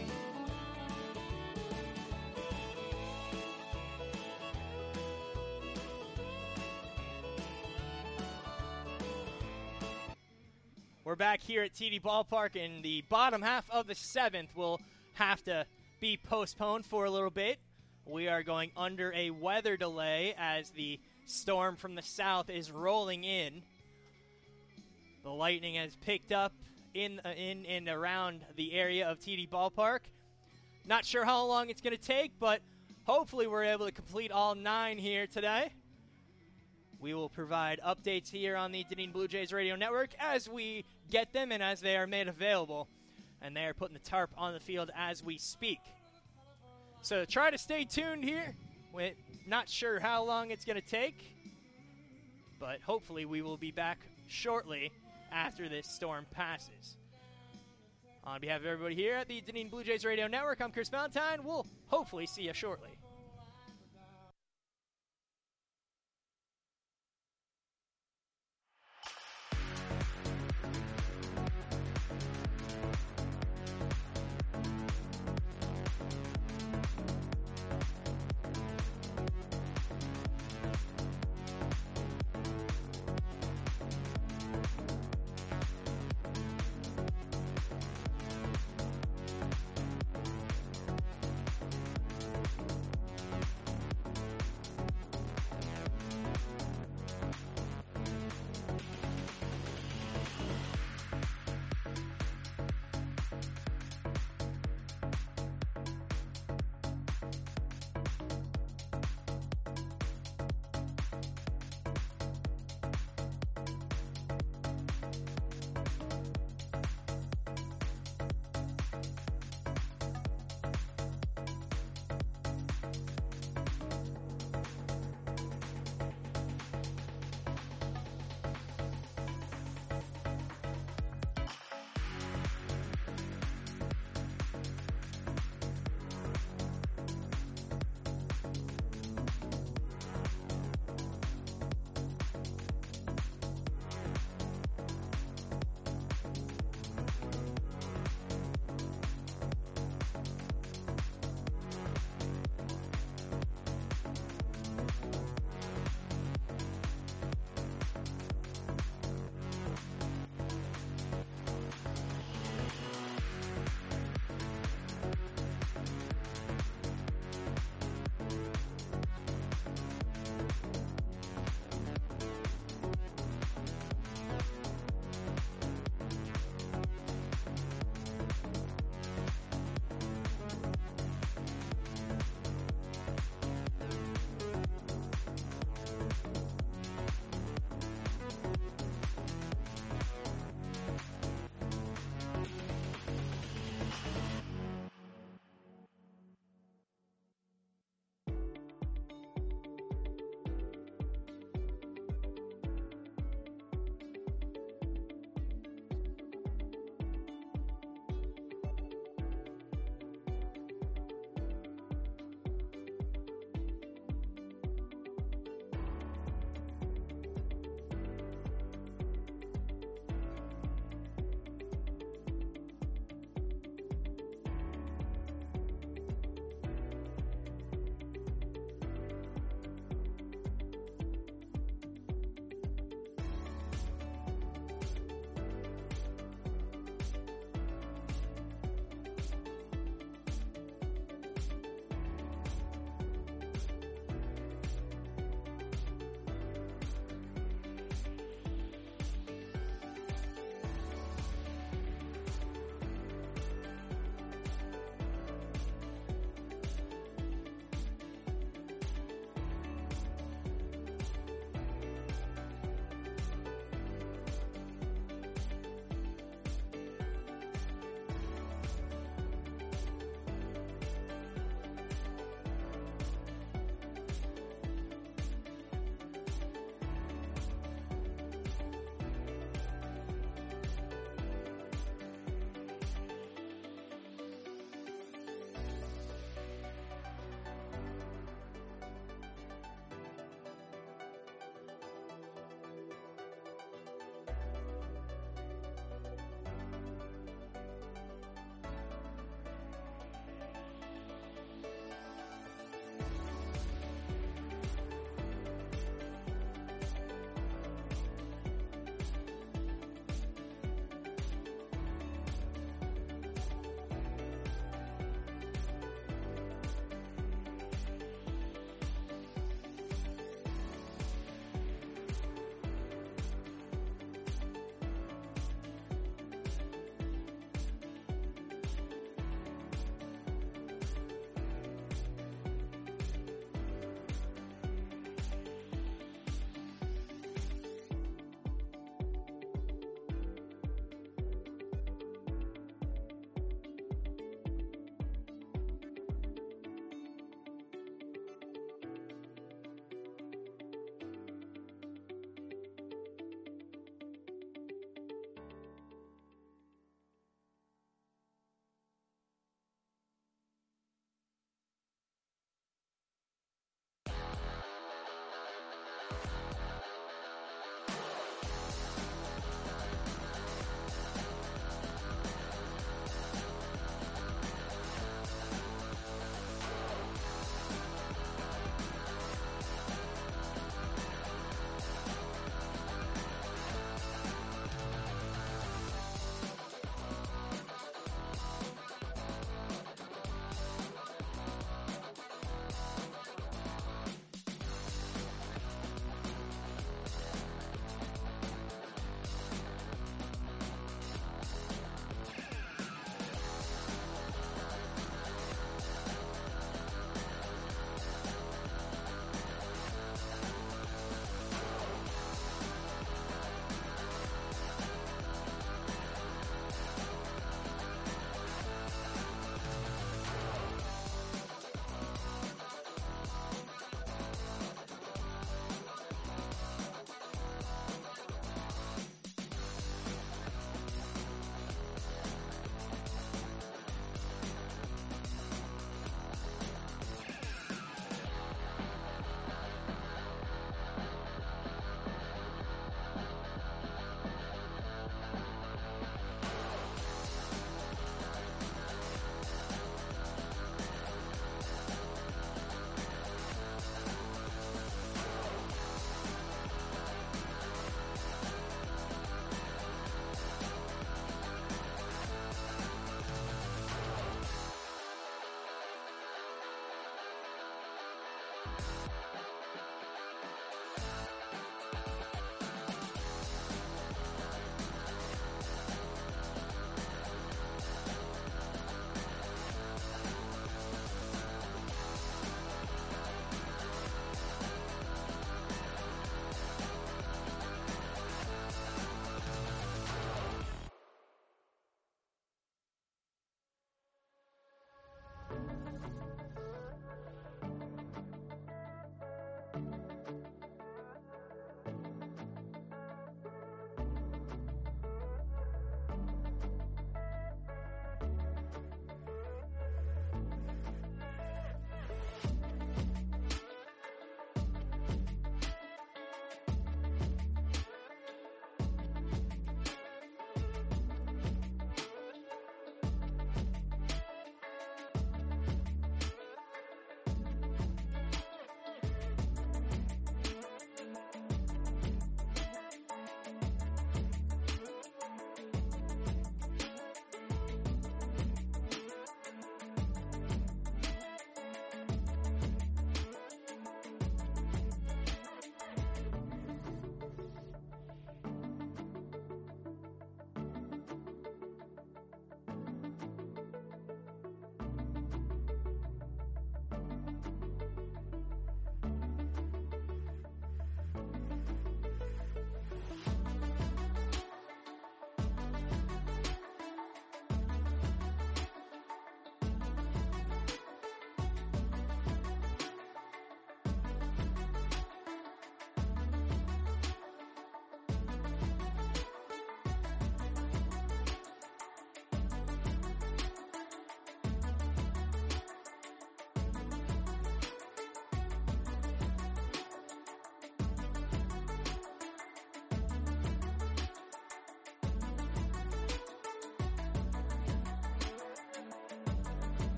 We're back here at T D Ballpark, and the bottom half of the seventh will have to be postponed for a little bit. We are going under a weather delay as the storm from the south is rolling in. The lightning has picked up in uh, in and around the area of T D Ballpark. Not sure how long it's going to take, but hopefully we're able to complete all nine here today. We will provide updates here on the Dunedin Blue Jays Radio Network as we get them and as they are made available. And they are putting the tarp on the field as we speak. So try to stay tuned here. We're not sure how long it's going to take, but hopefully we will be back shortly after this storm passes. On behalf of everybody here at the Dunedin Blue Jays Radio Network, I'm Chris Valentine. We'll hopefully see you shortly.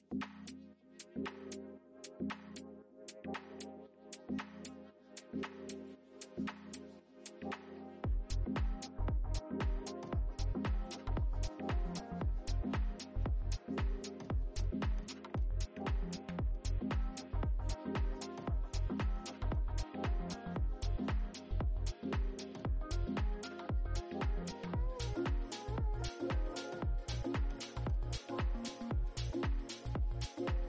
You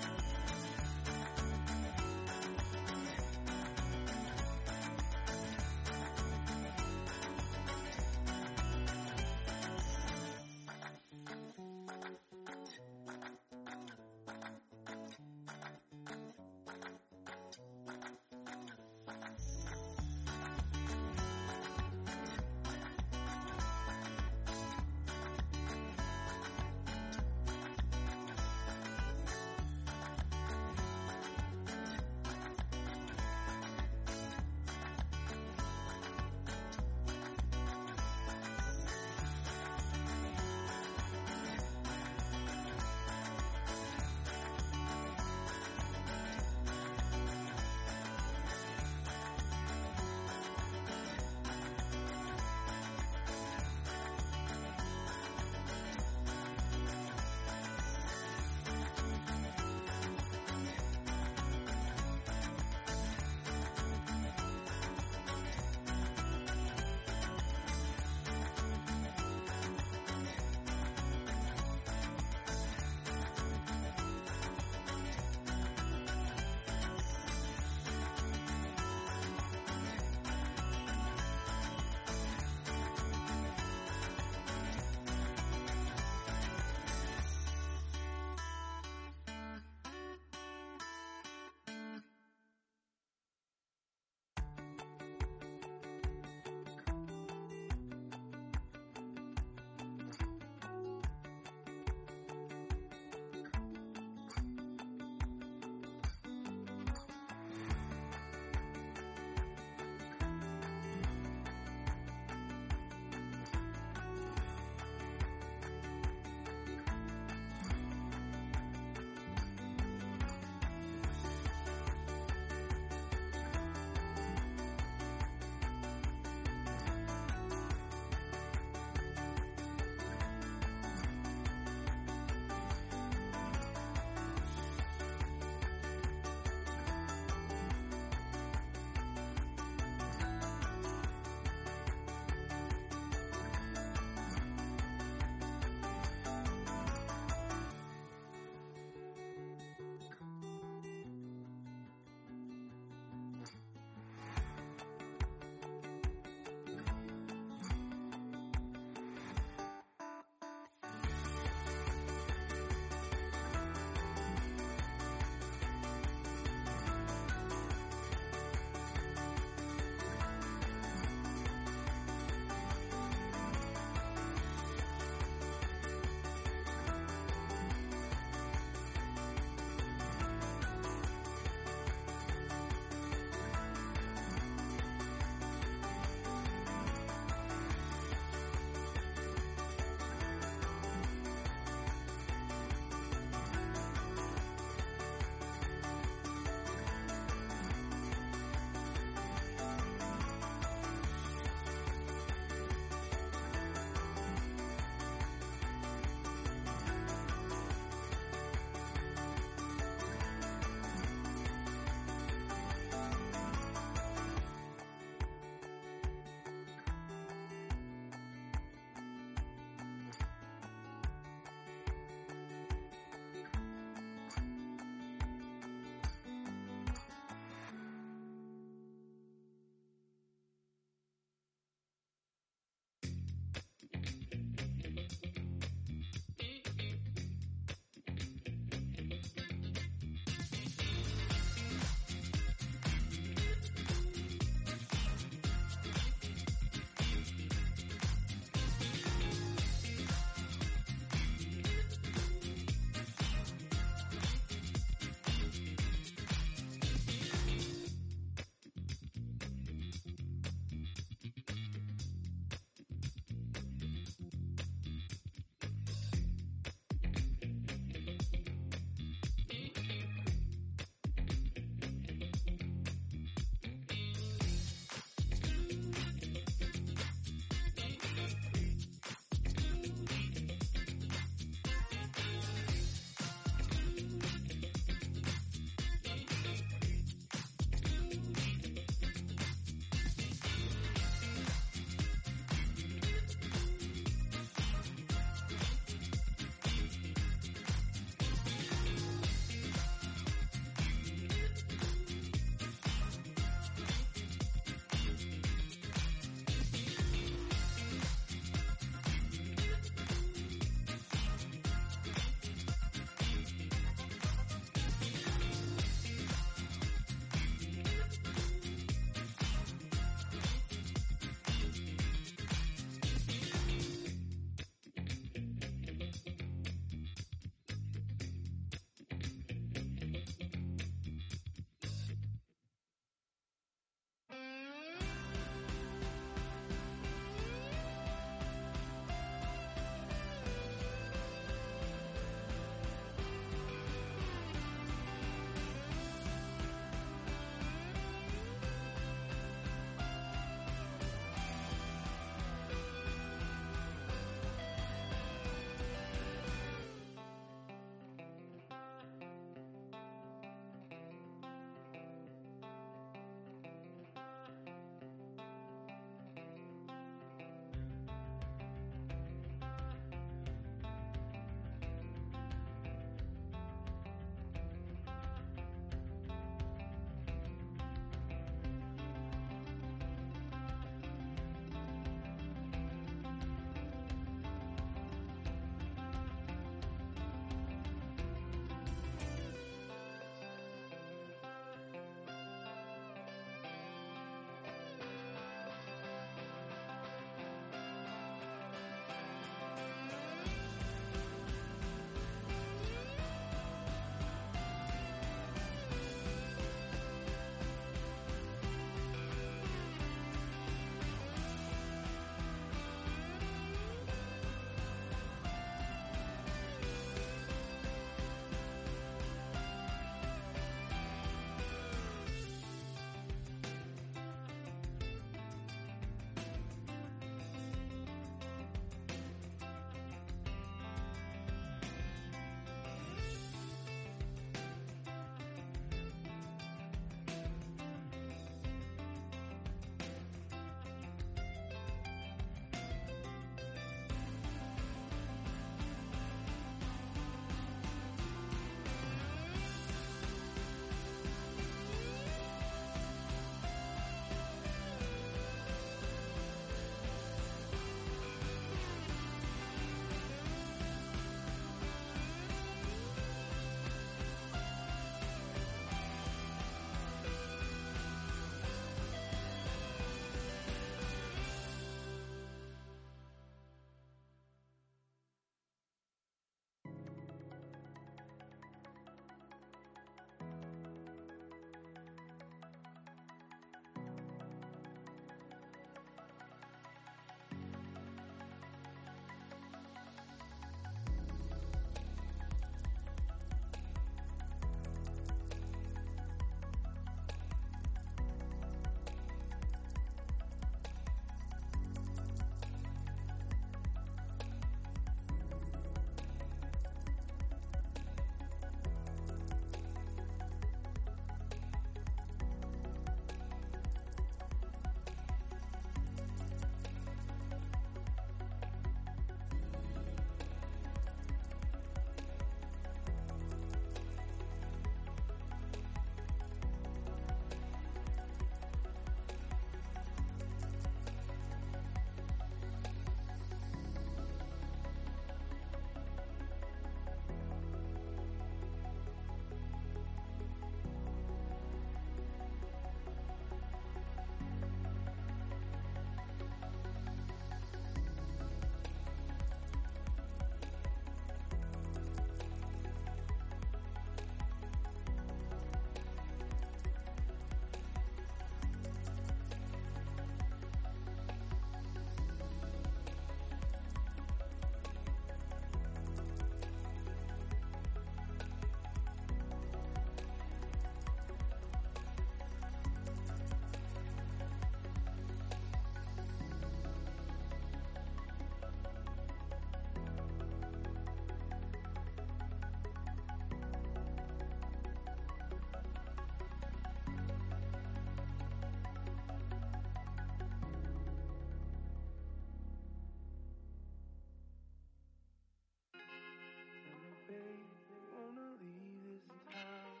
wanna leave this town.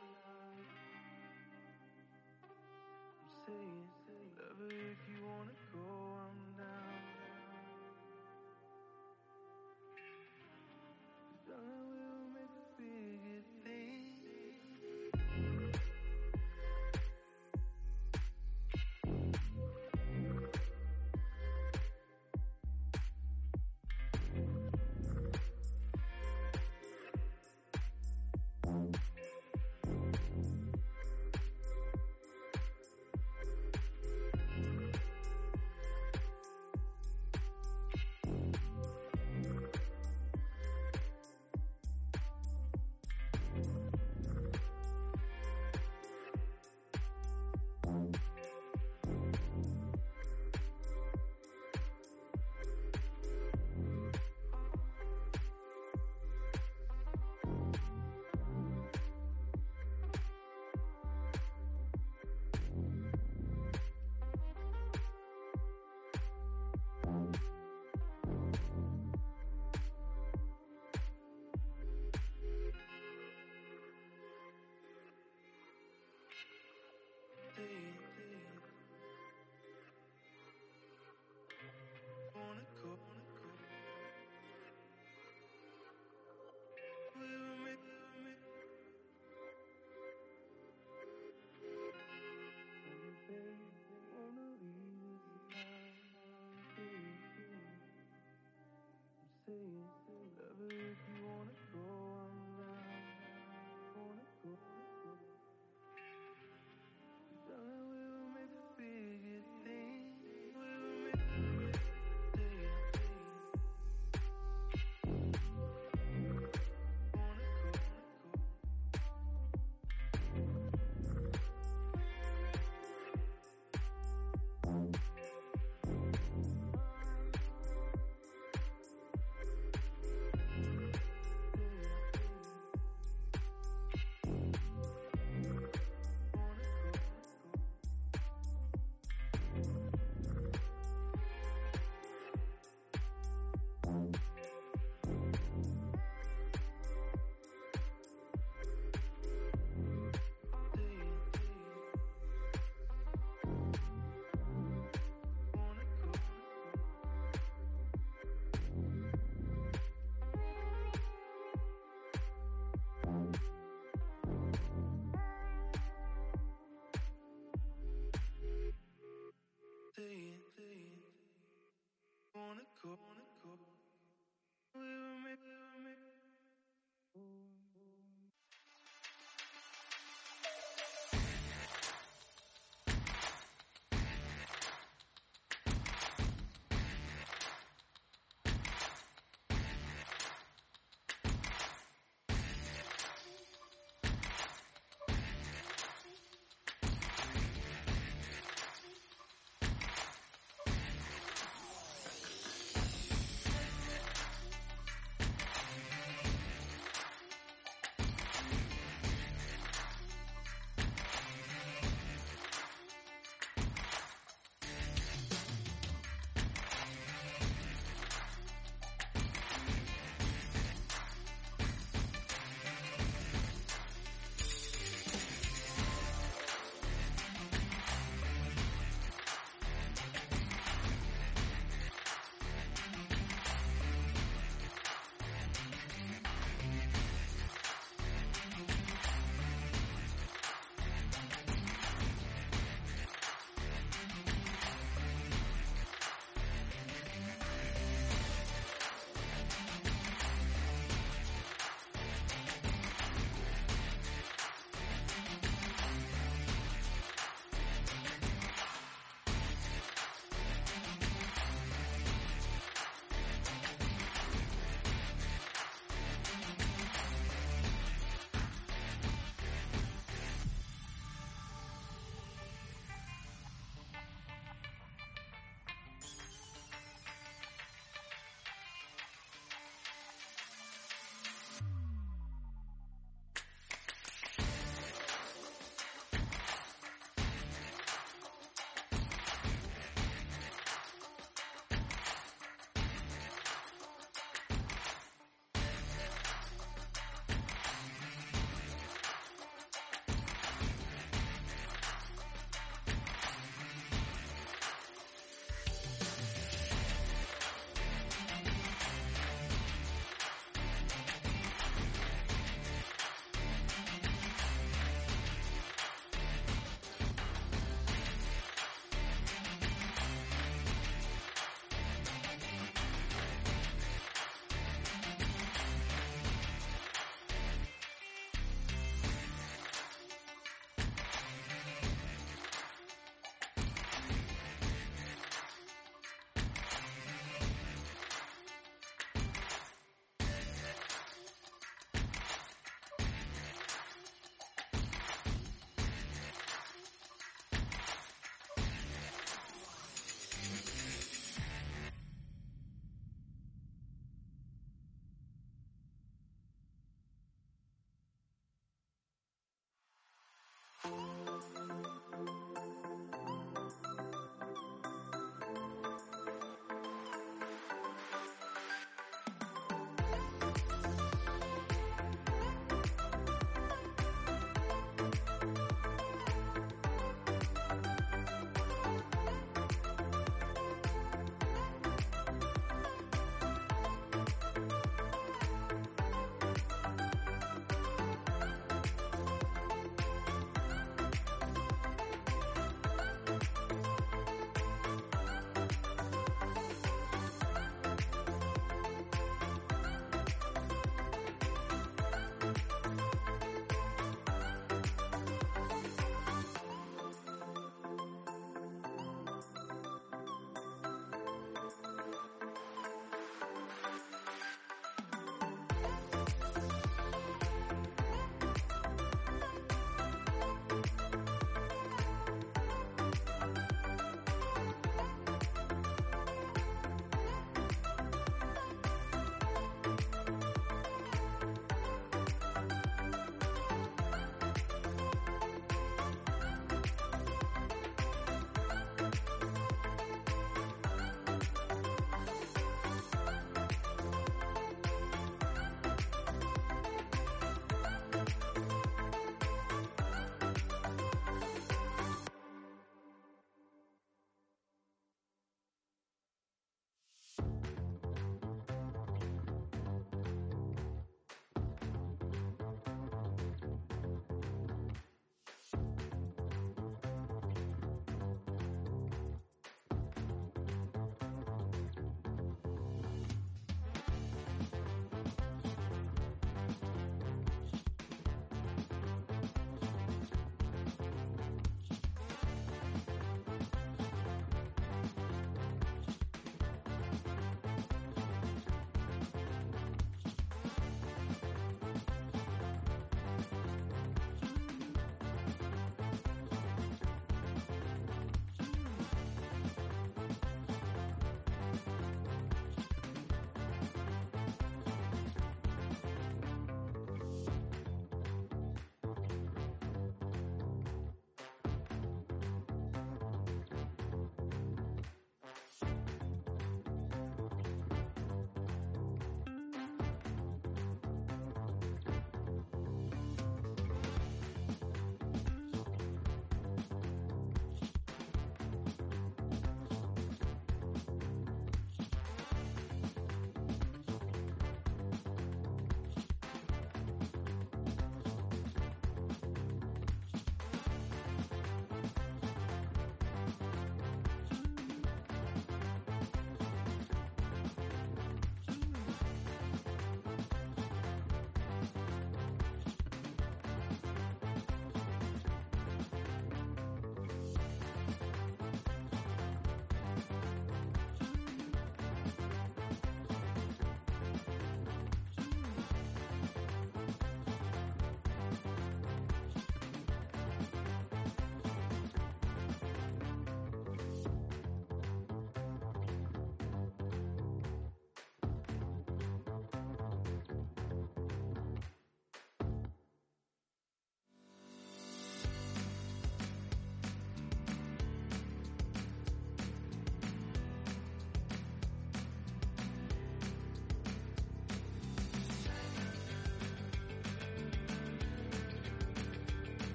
I'm saying, lover, if you wanna go, I'm down. 'Cause darling, we'll make the biggest thing.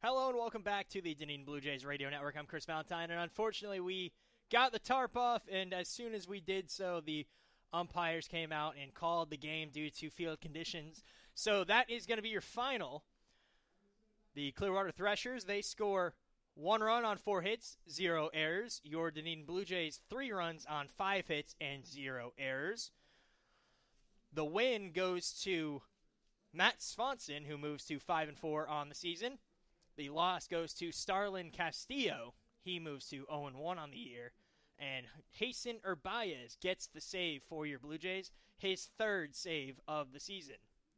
Hello and welcome back to the Dunedin Blue Jays Radio Network. I'm Chris Valentine, and unfortunately we got the tarp off, and as soon as we did so, the umpires came out and called the game due to field conditions. So that is going to be your final. The Clearwater Threshers, they score one run on four hits, zero errors. Your Dunedin Blue Jays, three runs on five hits and zero errors. The win goes to Matt Swanson, who moves to five and four on the season. The loss goes to Starlin Castillo. He moves to oh and one on the year. And Jason Urbaez gets the save for your Blue Jays, his third save of the season.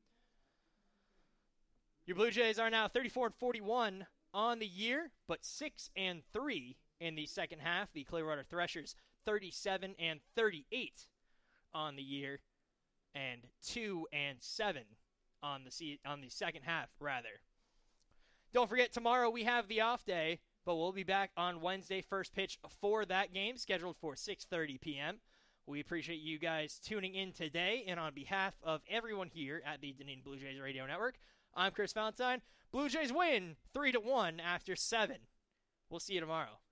Your Blue Jays are now thirty-four and forty-one on the year, but six and three in the second half. The Clearwater Threshers thirty-seven and thirty-eight on the year, and two and seven on the se- on the second half rather. Don't forget, tomorrow we have the off day, but we'll be back on Wednesday, first pitch for that game, scheduled for six thirty p.m. We appreciate you guys tuning in today, and on behalf of everyone here at the Dunedin Blue Jays Radio Network, I'm Chris Valentine. Blue Jays win three to one after seven. We'll see you tomorrow.